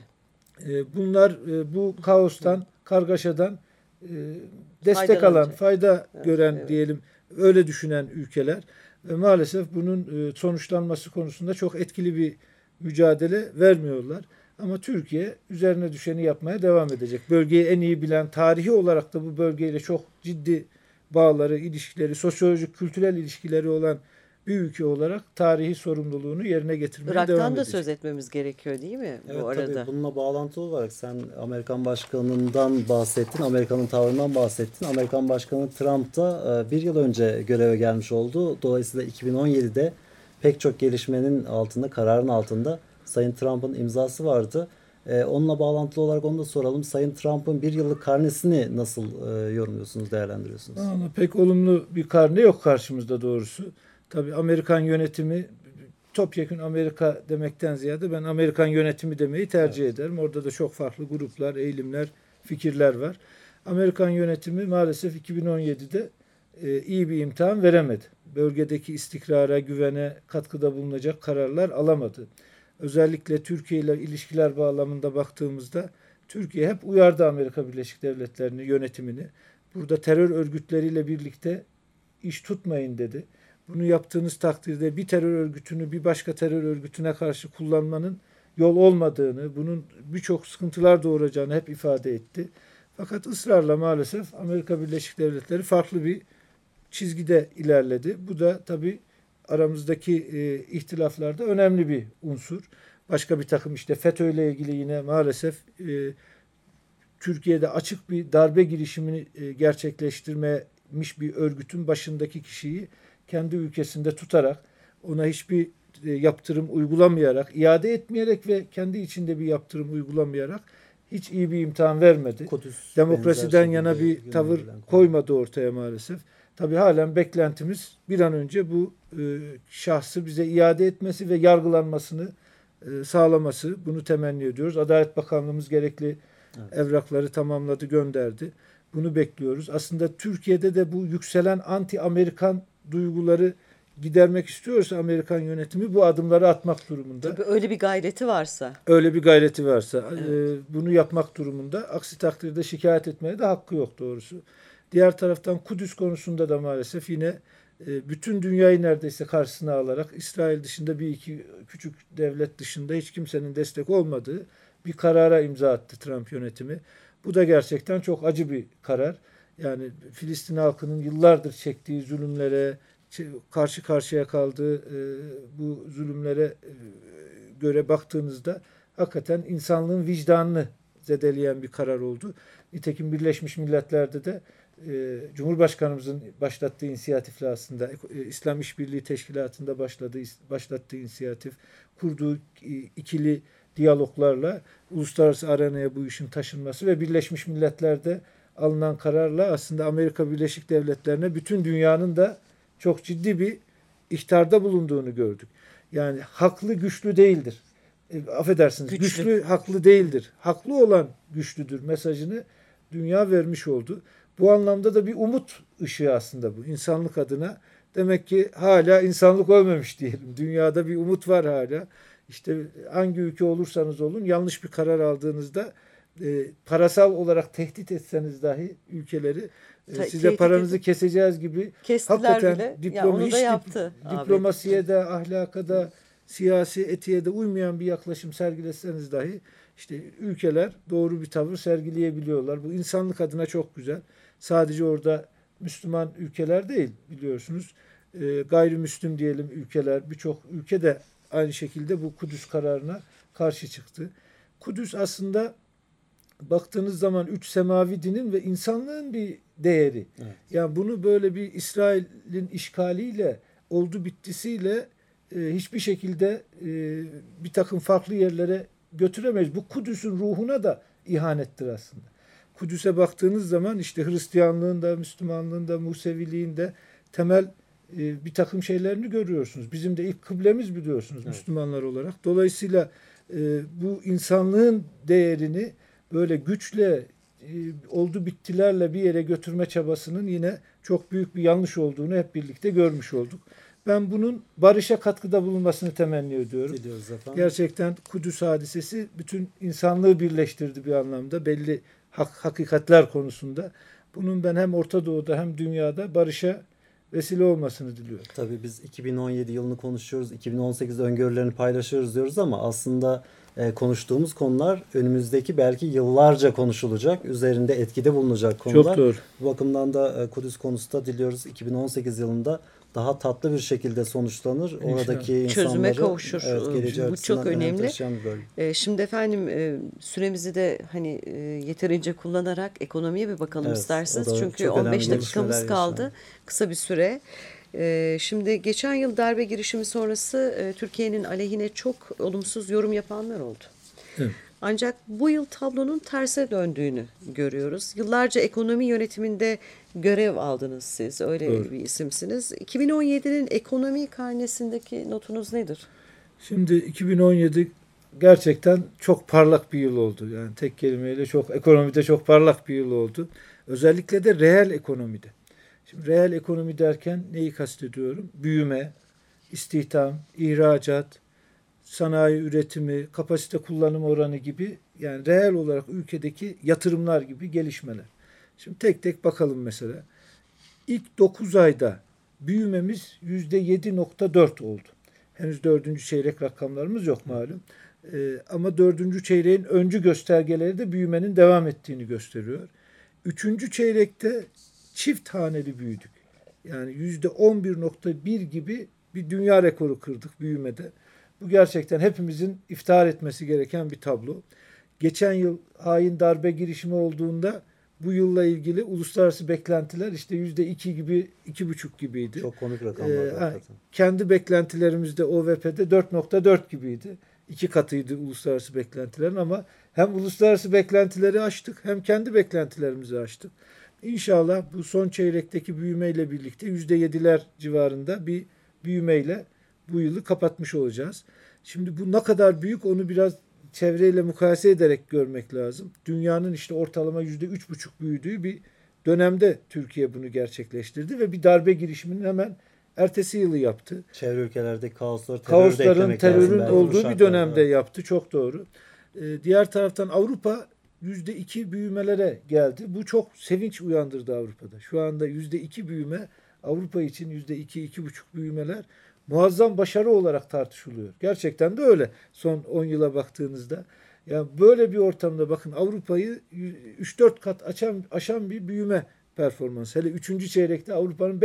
Bunlar bu kaostan, kargaşadan destek alan, fayda gören diyelim öyle düşünen ülkeler. Maalesef bunun sonuçlanması konusunda çok etkili bir mücadele vermiyorlar. Ama Türkiye üzerine düşeni yapmaya devam edecek. Bölgeyi en iyi bilen, tarihi olarak da bu bölgeyle çok ciddi bağları, ilişkileri, sosyolojik, kültürel ilişkileri olan bir ülke olarak tarihi sorumluluğunu yerine getirmeye devam edecek. Irak'tan da söz etmemiz gerekiyor değil mi evet, bu arada? Tabii bununla bağlantılı olarak sen Amerikan Başkanı'ndan bahsettin, Amerika'nın tavrından bahsettin. Amerikan Başkanı Trump da bir yıl önce göreve gelmiş oldu. Dolayısıyla 2017'de pek çok gelişmenin altında, kararın altında Sayın Trump'ın imzası vardı. Onunla bağlantılı olarak onu da soralım. Sayın Trump'ın bir yıllık karnesini nasıl yorumluyorsunuz, değerlendiriyorsunuz? Pek olumlu bir karne yok karşımızda doğrusu. Tabii Amerikan yönetimi, topyekün Amerika demekten ziyade ben Amerikan yönetimi demeyi tercih ederim. Orada da çok farklı gruplar, eğilimler, fikirler var. Amerikan yönetimi maalesef 2017'de iyi bir imtihan veremedi. Bölgedeki istikrara, güvene katkıda bulunacak kararlar alamadı. Özellikle Türkiye ile ilişkiler bağlamında baktığımızda Türkiye hep uyardı Amerika Birleşik Devletleri'ni, yönetimini. Burada terör örgütleriyle birlikte iş tutmayın dedi. Bunu yaptığınız takdirde bir terör örgütünü bir başka terör örgütüne karşı kullanmanın yol olmadığını, bunun birçok sıkıntılar doğuracağını hep ifade etti. Fakat ısrarla maalesef Amerika Birleşik Devletleri farklı bir çizgide ilerledi. Bu da tabii aramızdaki ihtilaflarda önemli bir unsur. Başka bir takım işte FETÖ ile ilgili yine maalesef Türkiye'de açık bir darbe girişimini gerçekleştirmiş bir örgütün başındaki kişiyi kendi ülkesinde tutarak, ona hiçbir yaptırım uygulamayarak, iade etmeyerek ve kendi içinde bir yaptırım uygulamayarak hiç iyi bir imtihan vermedi. Kudüs Demokrasiden yana bir tavır koymadı ortaya maalesef. Tabii halen beklentimiz bir an önce bu şahsı bize iade etmesi ve yargılanmasını sağlaması. Bunu temenni ediyoruz. Adalet Bakanlığımız gerekli evrakları tamamladı, gönderdi. Bunu bekliyoruz. Aslında Türkiye'de de bu yükselen anti-Amerikan duyguları gidermek istiyorsa Amerikan yönetimi bu adımları atmak durumunda. Tabii öyle bir gayreti varsa. Öyle bir gayreti varsa Evet. bunu yapmak durumunda. Aksi takdirde şikayet etmeye de hakkı yok doğrusu. Diğer taraftan Kudüs konusunda da maalesef yine bütün dünyayı neredeyse karşısına alarak İsrail dışında bir iki küçük devlet dışında hiç kimsenin destek olmadığı bir karara imza attı Trump yönetimi. Bu da gerçekten çok acı bir karar. Yani Filistin halkının yıllardır çektiği zulümlere, karşı karşıya kaldığı bu zulümlere göre baktığınızda hakikaten insanlığın vicdanını zedeleyen bir karar oldu. Nitekim Birleşmiş Milletler'de de Cumhurbaşkanımızın başlattığı inisiyatifle aslında İslam İşbirliği Teşkilatı'nda başlattığı inisiyatif, kurduğu ikili diyaloglarla uluslararası arenaya bu işin taşınması ve Birleşmiş Milletler'de alınan kararla aslında Amerika Birleşik Devletleri'ne bütün dünyanın da çok ciddi bir ihtarda bulunduğunu gördük. Yani haklı güçlü değildir. Affedersiniz, güçlü haklı değildir. Haklı olan güçlüdür mesajını dünya vermiş oldu. Bu anlamda da bir umut ışığı aslında bu. İnsanlık adına demek ki hala insanlık ölmemiş diyelim. Dünyada bir umut var hala. İşte hangi ülke olursanız olun yanlış bir karar aldığınızda parasal olarak tehdit etseniz dahi ülkeleri size paranızı keseceğiz gibi hakikaten diplomasiye de ahlaka da siyasi etiğe de uymayan bir yaklaşım sergileseniz dahi işte ülkeler doğru bir tavır sergileyebiliyorlar. Bu insanlık adına çok güzel. Sadece orada Müslüman ülkeler değil biliyorsunuz. Gayrimüslim diyelim ülkeler, birçok ülke de aynı şekilde bu Kudüs kararına karşı çıktı. Kudüs aslında baktığınız zaman üç semavi dinin ve insanlığın bir değeri. Evet. Yani bunu böyle bir İsrail'in işgaliyle, oldu bittisiyle hiçbir şekilde bir takım farklı yerlere götüremeyiz. Bu Kudüs'ün ruhuna da ihanettir aslında. Kudüs'e baktığınız zaman işte Hristiyanlığın da, Müslümanlığın da, Museviliğin de temel bir takım şeylerini görüyorsunuz. Bizim de ilk kıblemiz biliyorsunuz evet. Müslümanlar olarak. Dolayısıyla bu insanlığın değerini böyle güçle, oldu bittilerle bir yere götürme çabasının yine çok büyük bir yanlış olduğunu hep birlikte görmüş olduk. Ben bunun barışa katkıda bulunmasını temenni ediyorum. Gerçekten Kudüs hadisesi bütün insanlığı birleştirdi bir anlamda. Belli hakikatler konusunda. Bunun ben hem Orta Doğu'da hem dünyada barışa vesile olmasını diliyorum. Tabii biz 2017 yılını konuşuyoruz, 2018 öngörülerini paylaşıyoruz diyoruz ama aslında konuştuğumuz konular önümüzdeki belki yıllarca konuşulacak, üzerinde etkide bulunacak konular. Çok doğru. Bu bakımdan da Kudüs konusu da diliyoruz 2018 yılında daha tatlı bir şekilde sonuçlanır. İnşallah. Oradaki insanları çözüme kavuşur. Evet, bu çok önemli. Şimdi efendim süremizi de hani yeterince kullanarak ekonomiye bir bakalım isterseniz. Çünkü 15 dakikamız kaldı. Kısa bir süre. Şimdi geçen yıl darbe girişimi sonrası Türkiye'nin aleyhine çok olumsuz yorum yapanlar oldu. Evet. Ancak bu yıl tablonun terse döndüğünü görüyoruz. Yıllarca ekonomi yönetiminde görev aldınız siz. Öyle Doğru. bir isimsiniz. 2017'nin ekonomi karnesindeki notunuz nedir? Şimdi 2017 gerçekten çok parlak bir yıl oldu. Yani tek kelimeyle ekonomide çok parlak bir yıl oldu. Özellikle de reel ekonomide. Şimdi reel ekonomi derken neyi kastediyorum? Büyüme, istihdam, ihracat, sanayi üretimi, kapasite kullanım oranı gibi yani reel olarak ülkedeki yatırımlar gibi gelişmeler. Şimdi tek tek bakalım mesela. İlk 9 ayda büyümemiz %7,4 oldu. Henüz 4. çeyrek rakamlarımız yok malum. Ama 4. çeyreğin öncü göstergeleri de büyümenin devam ettiğini gösteriyor. 3. çeyrekte çift haneli büyüdük. Yani %11,1 gibi bir dünya rekoru kırdık büyümede. Bu gerçekten hepimizin iftihar etmesi gereken bir tablo. Geçen yıl hain darbe girişimi olduğunda bu yılla ilgili uluslararası beklentiler işte %2 gibi, 2,5 gibiydi. Çok komik rakamlar hakikaten. Kendi beklentilerimizde OVP'de 4,4 gibiydi. 2 katıydı uluslararası beklentilerin ama hem uluslararası beklentileri aştık hem kendi beklentilerimizi aştık. İnşallah bu son çeyrekteki büyümeyle birlikte %7'ler civarında bir büyümeyle bu yılı kapatmış olacağız. Şimdi bu ne kadar büyük onu biraz çevreyle mukayese ederek görmek lazım. Dünyanın işte ortalama %3,5 büyüdüğü bir dönemde Türkiye bunu gerçekleştirdi ve bir darbe girişiminin hemen ertesi yılı yaptı. Çevre ülkelerdeki kaosların, terörün olduğu bir dönemde yaptı. Çok doğru. Diğer taraftan Avrupa %2 büyümelere geldi. Bu çok sevinç uyandırdı Avrupa'da. Şu anda %2 büyüme Avrupa için %2, 2,5 büyümeler muazzam başarı olarak tartışılıyor. Gerçekten de öyle son 10 yıla baktığınızda. Yani böyle bir ortamda bakın Avrupa'yı 3-4 kat aşan bir büyüme performansı. Hele 3. çeyrekte Avrupa'nın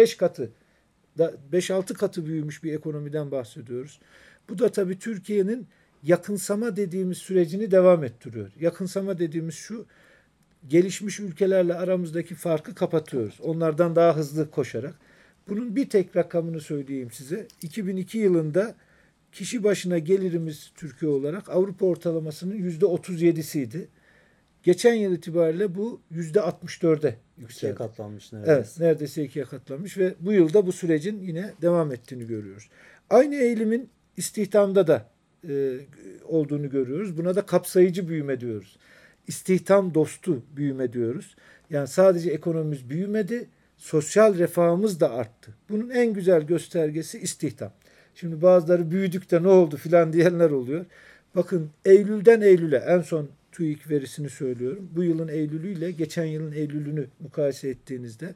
5-6 katı büyümüş bir ekonomiden bahsediyoruz. Bu da tabii Türkiye'nin yakınsama dediğimiz sürecini devam ettiriyor. Yakınsama dediğimiz şu, gelişmiş ülkelerle aramızdaki farkı kapatıyoruz. Onlardan daha hızlı koşarak. Bunun bir tek rakamını söyleyeyim size. 2002 yılında kişi başına gelirimiz Türkiye olarak Avrupa ortalamasının %37'siydi. Geçen yıl itibariyle bu %64'e yükseldi. İkiye katlanmış neredeyse. Evet, neredeyse ikiye katlanmış ve bu yılda bu sürecin yine devam ettiğini görüyoruz. Aynı eğilimin istihdamda da olduğunu görüyoruz. Buna da kapsayıcı büyüme diyoruz. İstihdam dostu büyüme diyoruz. Yani sadece ekonomimiz büyümedi, sosyal refahımız da arttı. Bunun en güzel göstergesi istihdam. Şimdi bazıları büyüdük de ne oldu filan diyenler oluyor. Bakın Eylül'den Eylül'e en son TÜİK verisini söylüyorum. Bu yılın Eylül'ü ile geçen yılın Eylül'ünü mukayese ettiğinizde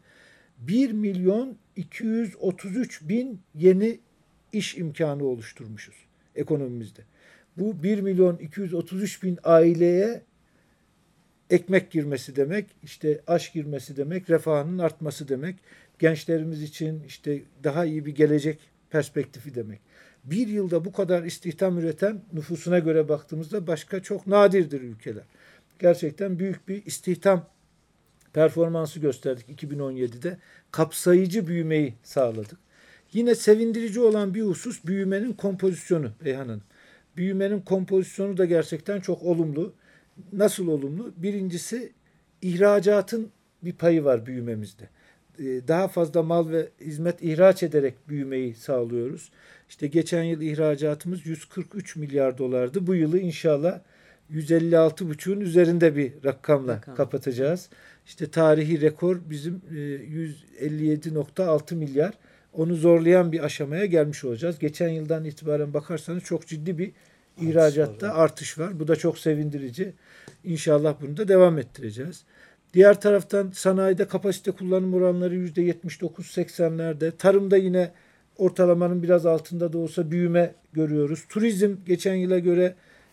1.233.000 yeni iş imkanı oluşturmuşuz ekonomimizde. Bu 1.233.000 aileye ekmek girmesi demek, işte aş girmesi demek, refahının artması demek. Gençlerimiz için işte daha iyi bir gelecek perspektifi demek. Bir yılda bu kadar istihdam üreten nüfusuna göre baktığımızda başka çok nadirdir ülkeler. Gerçekten büyük bir istihdam performansı gösterdik 2017'de. Kapsayıcı büyümeyi sağladık. Yine sevindirici olan bir husus büyümenin kompozisyonu Reyhan Hanım. Büyümenin kompozisyonu da gerçekten çok olumlu. Nasıl olumlu? Birincisi ihracatın bir payı var büyümemizde. Daha fazla mal ve hizmet ihraç ederek büyümeyi sağlıyoruz. İşte geçen yıl ihracatımız 143 milyar dolardı. Bu yılı inşallah 156,5'un üzerinde bir rakamla kapatacağız. İşte tarihi rekor bizim 157,6 milyar. Onu zorlayan bir aşamaya gelmiş olacağız. Geçen yıldan itibaren bakarsanız çok ciddi bir ihracatta artış var. Bu da çok sevindirici. İnşallah bunu da devam ettireceğiz. Diğer taraftan sanayide kapasite kullanım oranları %79-80'lerde. Tarımda yine ortalamanın biraz altında da olsa büyüme görüyoruz. Turizm geçen yıla göre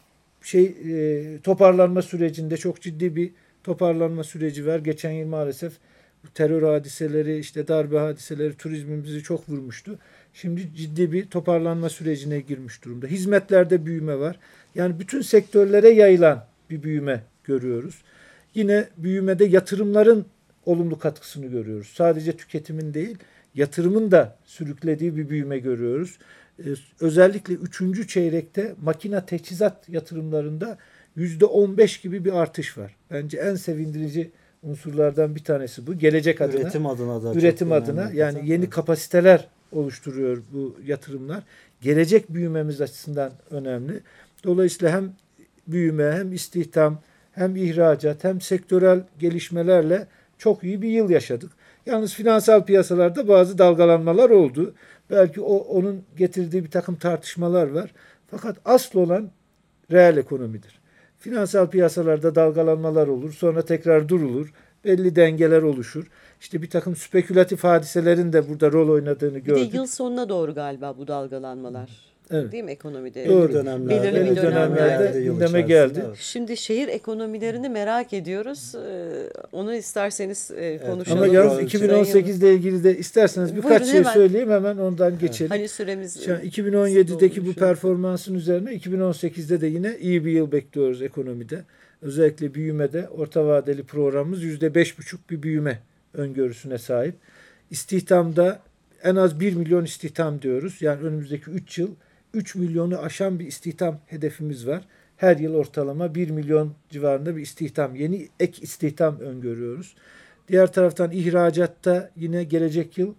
toparlanma sürecinde çok ciddi bir toparlanma süreci var. Geçen yıl maalesef terör hadiseleri, işte darbe hadiseleri turizmimizi çok vurmuştu. Şimdi ciddi bir toparlanma sürecine girmiş durumda. Hizmetlerde büyüme var. Yani bütün sektörlere yayılan bir büyüme görüyoruz. Yine büyümede yatırımların olumlu katkısını görüyoruz. Sadece tüketimin değil, yatırımın da sürüklediği bir büyüme görüyoruz. Özellikle 3. çeyrekte makine teçhizat yatırımlarında %15 gibi bir artış var. Bence en sevindirici unsurlardan bir tanesi bu. Gelecek adına. Üretim adına yani yeni kapasiteler oluşturuyor bu yatırımlar. Gelecek büyümemiz açısından önemli. Dolayısıyla hem büyüme hem istihdam hem ihracat hem sektörel gelişmelerle çok iyi bir yıl yaşadık. Yalnız finansal piyasalarda bazı dalgalanmalar oldu. Belki onun getirdiği bir takım tartışmalar var. Fakat asıl olan reel ekonomidir. Finansal piyasalarda dalgalanmalar olur, sonra tekrar durulur. belli dengeler oluşur. İşte bir takım spekülatif hadiselerin de burada rol oynadığını Bir gördük. de yıl sonuna doğru galiba bu dalgalanmalar. Evet. Değil mi ekonomide? Doğru. Belirli bir dönemlerde gündeme geldi. Evet. Şimdi şehir ekonomilerini merak ediyoruz. Onu isterseniz konuşalım. Ama yalnız Sayın 2018 ile ilgili de isterseniz birkaç Buyurun, şey hemen. söyleyeyim, hemen ondan geçelim. Hani süremiz... Şu an 2017'deki bu dolmuş. performansın üzerine 2018'de de yine iyi bir yıl bekliyoruz ekonomide. Özellikle büyümede orta vadeli programımız %5,5 bir büyüme öngörüsüne sahip. İstihdamda en az 1 milyon istihdam diyoruz. Yani önümüzdeki 3 yıl 3 milyonu aşan bir istihdam hedefimiz var. Her yıl ortalama 1 milyon civarında bir istihdam, yeni ek istihdam öngörüyoruz. Diğer taraftan ihracatta yine gelecek yıl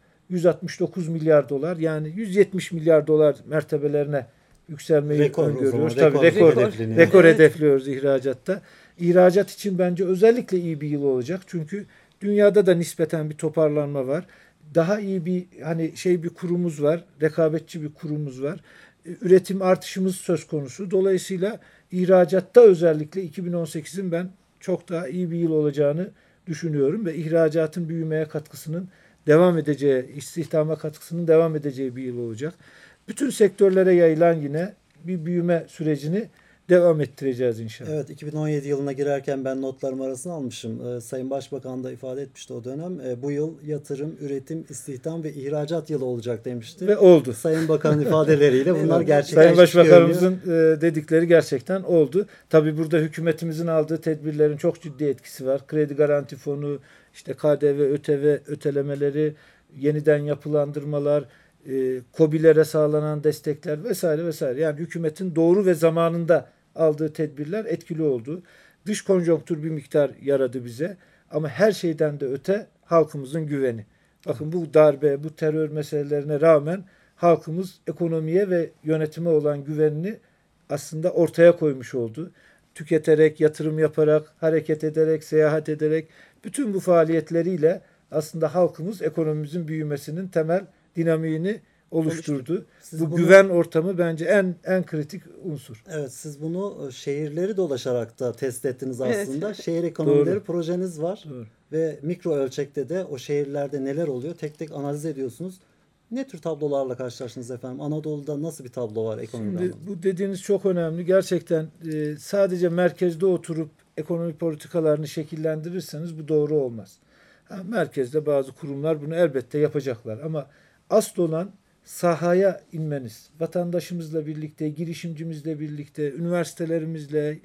169 milyar dolar, yani 170 milyar dolar mertebelerine yükselmeyi öngörüyoruz. Tabii rekor hedefliyoruz ihracatta. İhracat için bence özellikle iyi bir yıl olacak. Çünkü dünyada da nispeten bir toparlanma var. Daha iyi bir bir kurumuz var. Rekabetçi bir kurumuz var. Üretim artışımız söz konusu. Dolayısıyla ihracatta özellikle 2018'in ben çok daha iyi bir yıl olacağını düşünüyorum ve ihracatın büyümeye katkısının devam edeceği, istihdama katkısının devam edeceği bir yıl olacak. Bütün sektörlere yayılan yine bir büyüme sürecini devam ettireceğiz inşallah. Evet, 2017 yılına girerken ben notlarım arasına almışım. Sayın Başbakan da ifade etmişti o dönem. Bu yıl yatırım, üretim, istihdam ve ihracat yılı olacak demişti. Ve oldu. Sayın Bakan'ın ifadeleriyle bunlar gerçekleşti. Sayın Başbakanımızın dedikleri gerçekten oldu. Tabii burada hükümetimizin aldığı tedbirlerin çok ciddi etkisi var. Kredi garanti fonu, işte KDV, ÖTV ötelemeleri, yeniden yapılandırmalar, KOBİ'lere sağlanan destekler vesaire vesaire. Yani hükümetin doğru ve zamanında aldığı tedbirler etkili oldu. Dış konjonktür bir miktar yaradı bize ama her şeyden de öte halkımızın güveni. Bakın bu darbe, bu terör meselelerine rağmen halkımız ekonomiye ve yönetime olan güvenini aslında ortaya koymuş oldu. Tüketerek, yatırım yaparak, hareket ederek, seyahat ederek bütün bu faaliyetleriyle aslında halkımız ekonomimizin büyümesinin temel dinamiğini oluşturdu. Bu güven ortamı bence en kritik unsur. Evet, siz bunu şehirleri dolaşarak da test ettiniz aslında. Evet. Şehir ekonomileri projeniz var. Doğru. Ve mikro ölçekte de o şehirlerde neler oluyor tek tek analiz ediyorsunuz. Ne tür tablolarla karşılaştınız efendim? Anadolu'da nasıl bir tablo var ekonomide? Şimdi bu dediğiniz çok önemli. Gerçekten sadece merkezde oturup ekonomi politikalarını şekillendirirseniz bu doğru olmaz. Merkezde bazı kurumlar bunu elbette yapacaklar ama asıl olan sahaya inmeniz, vatandaşımızla birlikte, girişimcimizle birlikte, üniversitelerimizle,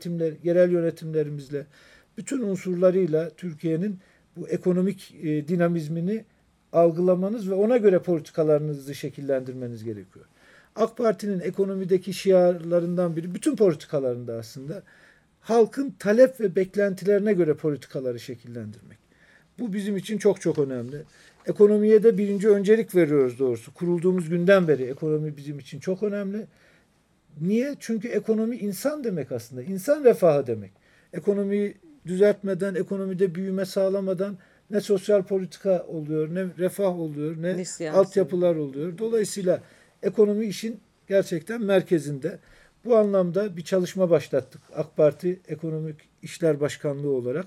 yerel yönetimlerimizle, bütün unsurlarıyla Türkiye'nin bu ekonomik dinamizmini algılamanız ve ona göre politikalarınızı şekillendirmeniz gerekiyor. AK Parti'nin ekonomideki şiarlarından biri, bütün politikalarında aslında halkın talep ve beklentilerine göre politikaları şekillendirmek. Bu bizim için çok çok önemli. Ekonomiye de birinci öncelik veriyoruz doğrusu. Kurulduğumuz günden beri ekonomi bizim için çok önemli. Niye? Çünkü ekonomi insan demek aslında. İnsan refahı demek. Ekonomiyi düzeltmeden, ekonomide büyüme sağlamadan ne sosyal politika oluyor, ne refah oluyor, ne altyapılar oluyor. Dolayısıyla ekonomi işin gerçekten merkezinde. Bu anlamda bir çalışma başlattık. AK Parti Ekonomik İşler Başkanlığı olarak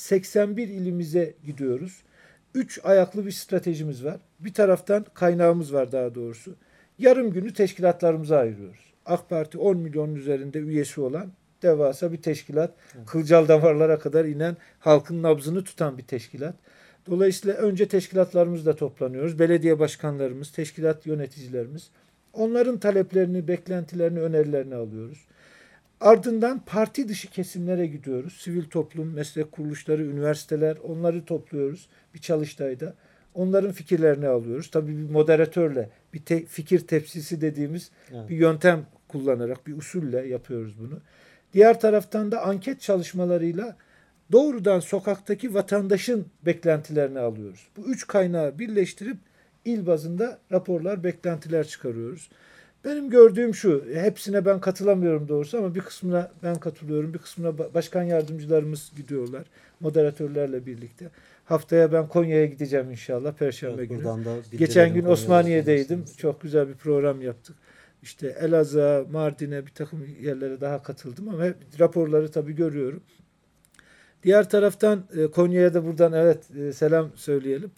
81 ilimize gidiyoruz. 3 ayaklı bir stratejimiz var. Bir taraftan kaynağımız var daha doğrusu. Yarım günü teşkilatlarımıza ayırıyoruz. AK Parti 10 milyonun üzerinde üyesi olan devasa bir teşkilat. Kılcal damarlara kadar inen, halkın nabzını tutan bir teşkilat. Dolayısıyla önce teşkilatlarımızla toplanıyoruz. Belediye başkanlarımız, teşkilat yöneticilerimiz. Onların taleplerini, beklentilerini, önerilerini alıyoruz. Ardından parti dışı kesimlere gidiyoruz. Sivil toplum, meslek kuruluşları, üniversiteler, onları topluyoruz bir çalıştayda. Onların fikirlerini alıyoruz. Tabii bir moderatörle, bir fikir tepsisi dediğimiz bir yöntem kullanarak, bir usulle yapıyoruz bunu. Diğer taraftan da anket çalışmalarıyla doğrudan sokaktaki vatandaşın beklentilerini alıyoruz. Bu 3 kaynağı birleştirip il bazında raporlar, beklentiler çıkarıyoruz. Benim gördüğüm şu, hepsine ben katılamıyorum doğrusu ama bir kısmına ben katılıyorum, bir kısmına başkan yardımcılarımız gidiyorlar, moderatörlerle birlikte. Haftaya ben Konya'ya gideceğim inşallah, Perşembe günü. Geçen gün Osmaniye'deydim, çok güzel bir program yaptık. İşte Elazığ'a, Mardin'e bir takım yerlere daha katıldım ama hep raporları tabii görüyorum. Diğer taraftan Konya'ya da buradan selam söyleyelim.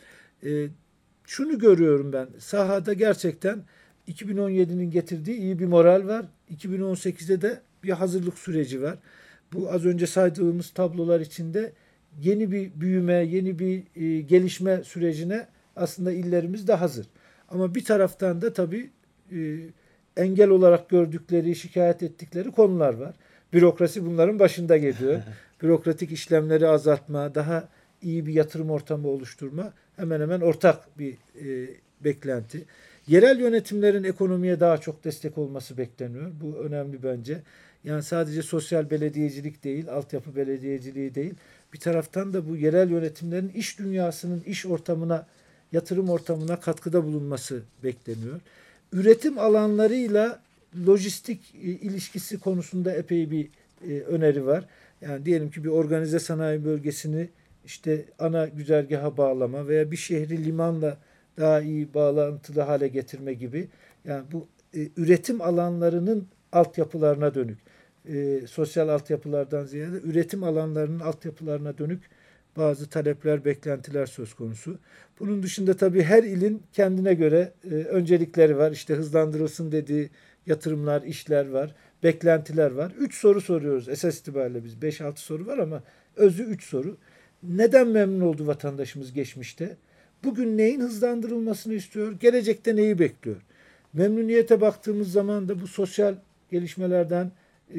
Şunu görüyorum ben. Sahada gerçekten 2017'nin getirdiği iyi bir moral var. 2018'de de bir hazırlık süreci var. Bu az önce saydığımız tablolar içinde yeni bir büyüme, yeni bir gelişme sürecine aslında illerimiz de hazır. Ama bir taraftan da tabii engel olarak gördükleri, şikayet ettikleri konular var. Bürokrasi bunların başında geliyor. Bürokratik işlemleri azaltma, daha iyi bir yatırım ortamı oluşturma hemen hemen ortak bir beklenti. Yerel yönetimlerin ekonomiye daha çok destek olması bekleniyor. Bu önemli bence. Yani sadece sosyal belediyecilik değil, altyapı belediyeciliği değil. Bir taraftan da bu yerel yönetimlerin iş dünyasının iş ortamına, yatırım ortamına katkıda bulunması bekleniyor. Üretim alanlarıyla lojistik ilişkisi konusunda epey bir öneri var. Yani diyelim ki bir organize sanayi bölgesini işte ana güzergaha bağlama veya bir şehri limanla daha iyi bağlantılı hale getirme gibi. Yani bu üretim alanlarının altyapılarına dönük, sosyal altyapılardan ziyade üretim alanlarının altyapılarına dönük bazı talepler, beklentiler söz konusu. Bunun dışında tabii her ilin kendine göre öncelikleri var. İşte hızlandırılsın dediği yatırımlar, işler var, beklentiler var. 3 soru soruyoruz esas itibariyle biz. 5-6 soru var ama özü 3 soru. Neden memnun oldu vatandaşımız geçmişte? Bugün neyin hızlandırılmasını istiyor? Gelecekte neyi bekliyor? Memnuniyete baktığımız zaman da bu sosyal gelişmelerden,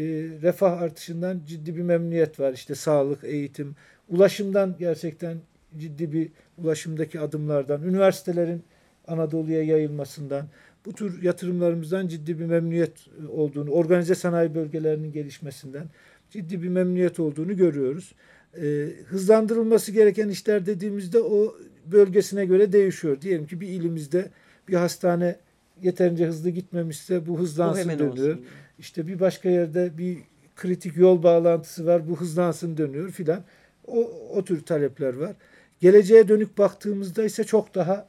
refah artışından ciddi bir memnuniyet var. İşte sağlık, eğitim, ulaşımdan gerçekten ciddi bir ulaşımdaki adımlardan, üniversitelerin Anadolu'ya yayılmasından, bu tür yatırımlarımızdan ciddi bir memnuniyet olduğunu, organize sanayi bölgelerinin gelişmesinden ciddi bir memnuniyet olduğunu görüyoruz. Hızlandırılması gereken işler dediğimizde o bölgesine göre değişiyor. Diyelim ki bir ilimizde bir hastane yeterince hızlı gitmemişse bu hızlansın dönüyor. İşte bir başka yerde bir kritik yol bağlantısı var, bu hızlansın dönüyor filan. O tür talepler var. Geleceğe dönük baktığımızda ise çok daha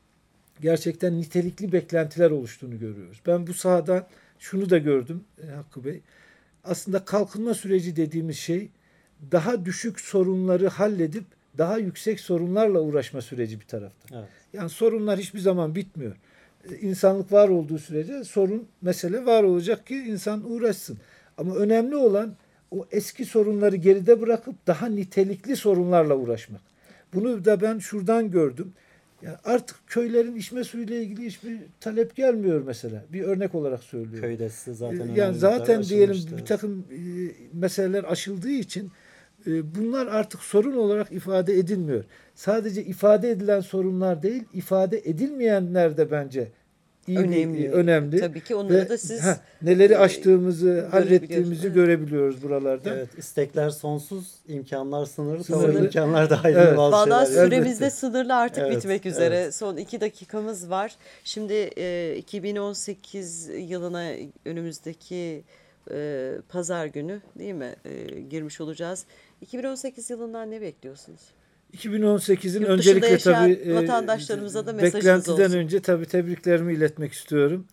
gerçekten nitelikli beklentiler oluştuğunu görüyoruz. Ben bu sahadan şunu da gördüm Hakkı Bey. Aslında kalkınma süreci dediğimiz şey daha düşük sorunları halledip daha yüksek sorunlarla uğraşma süreci bir taraftan. Evet. Yani sorunlar hiçbir zaman bitmiyor. İnsanlık var olduğu sürece mesele var olacak ki insan uğraşsın. Ama önemli olan o eski sorunları geride bırakıp daha nitelikli sorunlarla uğraşmak. Bunu da ben şuradan gördüm. Yani artık köylerin içme suyuyla ilgili hiçbir talep gelmiyor mesela. Bir örnek olarak söylüyorum. Köyde size zaten yani zaten diyelim bir takım meseleler aşıldığı için bunlar artık sorun olarak ifade edilmiyor. Sadece ifade edilen sorunlar değil, ifade edilmeyenler de bence önemli. Tabii ki onları da siz neleri aştığımızı, hallettiğimizi görebiliyoruz buralarda. Evet, istekler sonsuz, imkanlar sınırlı. Ama imkanlar da ayrı bazı Vallahi şeyler. süremiz de sınırlı artık bitmek üzere. Evet. Son 2 dakikamız var. Şimdi 2018 yılına önümüzdeki pazar günü değil mi girmiş olacağız. 2018 yılından ne bekliyorsunuz? 2018'in Yurt dışında öncelikle tabii vatandaşlarımıza da mesajınız beklentiden olsun. önce tabii tebriklerimi iletmek istiyorum.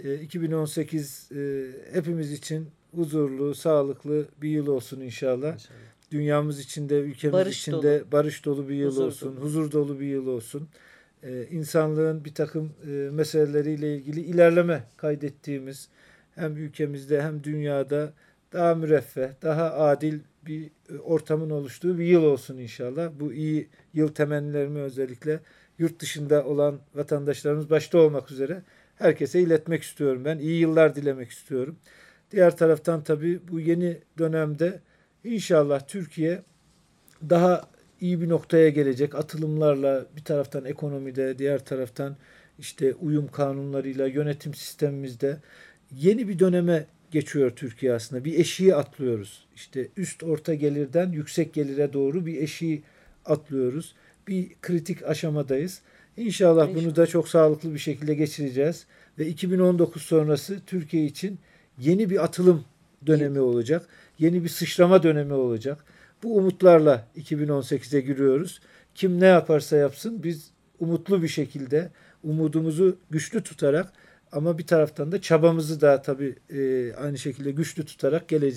2018 hepimiz için huzurlu, sağlıklı bir yıl olsun inşallah. Dünyamız için de, ülkemiz için de barış dolu bir yıl olsun, huzur dolu bir yıl olsun. İnsanlığın bir takım meseleleriyle ilgili ilerleme kaydettiğimiz hem ülkemizde hem dünyada daha müreffeh, daha adil bir ortamın oluştuğu bir yıl olsun inşallah. Bu iyi yıl temennilerimi özellikle yurt dışında olan vatandaşlarımız başta olmak üzere herkese iletmek istiyorum ben. İyi yıllar dilemek istiyorum. Diğer taraftan tabii bu yeni dönemde inşallah Türkiye daha iyi bir noktaya gelecek. Atılımlarla bir taraftan ekonomide, diğer taraftan işte uyum kanunlarıyla yönetim sistemimizde yeni bir döneme geçiyor Türkiye aslında. Bir eşiği atlıyoruz. İşte üst orta gelirden yüksek gelire doğru bir eşiği atlıyoruz. Bir kritik aşamadayız. İnşallah bunu da çok sağlıklı bir şekilde geçireceğiz. Ve 2019 sonrası Türkiye için yeni bir atılım dönemi olacak. Yeni bir sıçrama dönemi olacak. Bu umutlarla 2018'e giriyoruz. Kim ne yaparsa yapsın biz umutlu bir şekilde umudumuzu güçlü tutarak ama bir taraftan da çabamızı da tabii aynı şekilde güçlü tutarak geleceğe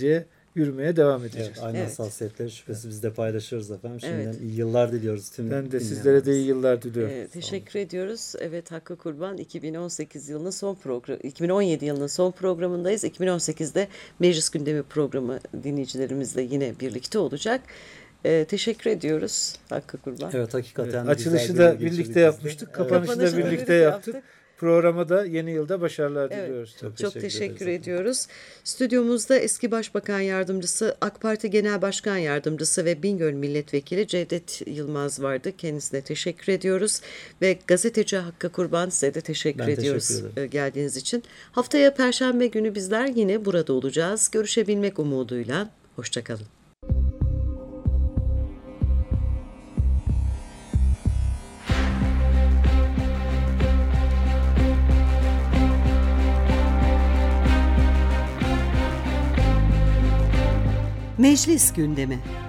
yürümeye devam edeceğiz. Evet, aynı hassasiyetleri şüphesiz biz de paylaşıyoruz efendim. Şimdiden Evet. iyi yıllar diliyoruz tüm Ben de sizlere de iyi yıllar diliyorum. Teşekkür ediyoruz. Evet, Hakkı Kurban 2018 yılının son programı, 2017 yılının son programındayız. 2018'de Meclis Gündemi programı dinleyicilerimizle yine birlikte olacak. Teşekkür ediyoruz Hakkı Kurban. Evet, hakikaten. Evet, açılışı da birlikte yapmıştık. Kapanışı da birlikte yaptık. Programa da yeni yılda başarılar diliyoruz. Çok teşekkür ediyoruz. Stüdyomuzda eski Başbakan Yardımcısı, AK Parti Genel Başkan Yardımcısı ve Bingöl Milletvekili Cevdet Yılmaz vardı. Kendisine teşekkür ediyoruz. Ve gazeteci Hakkı Kurban, size de teşekkür ediyoruz geldiğiniz için. Haftaya Perşembe günü bizler yine burada olacağız. Görüşebilmek umuduyla. Hoşçakalın. Meclis gündemi.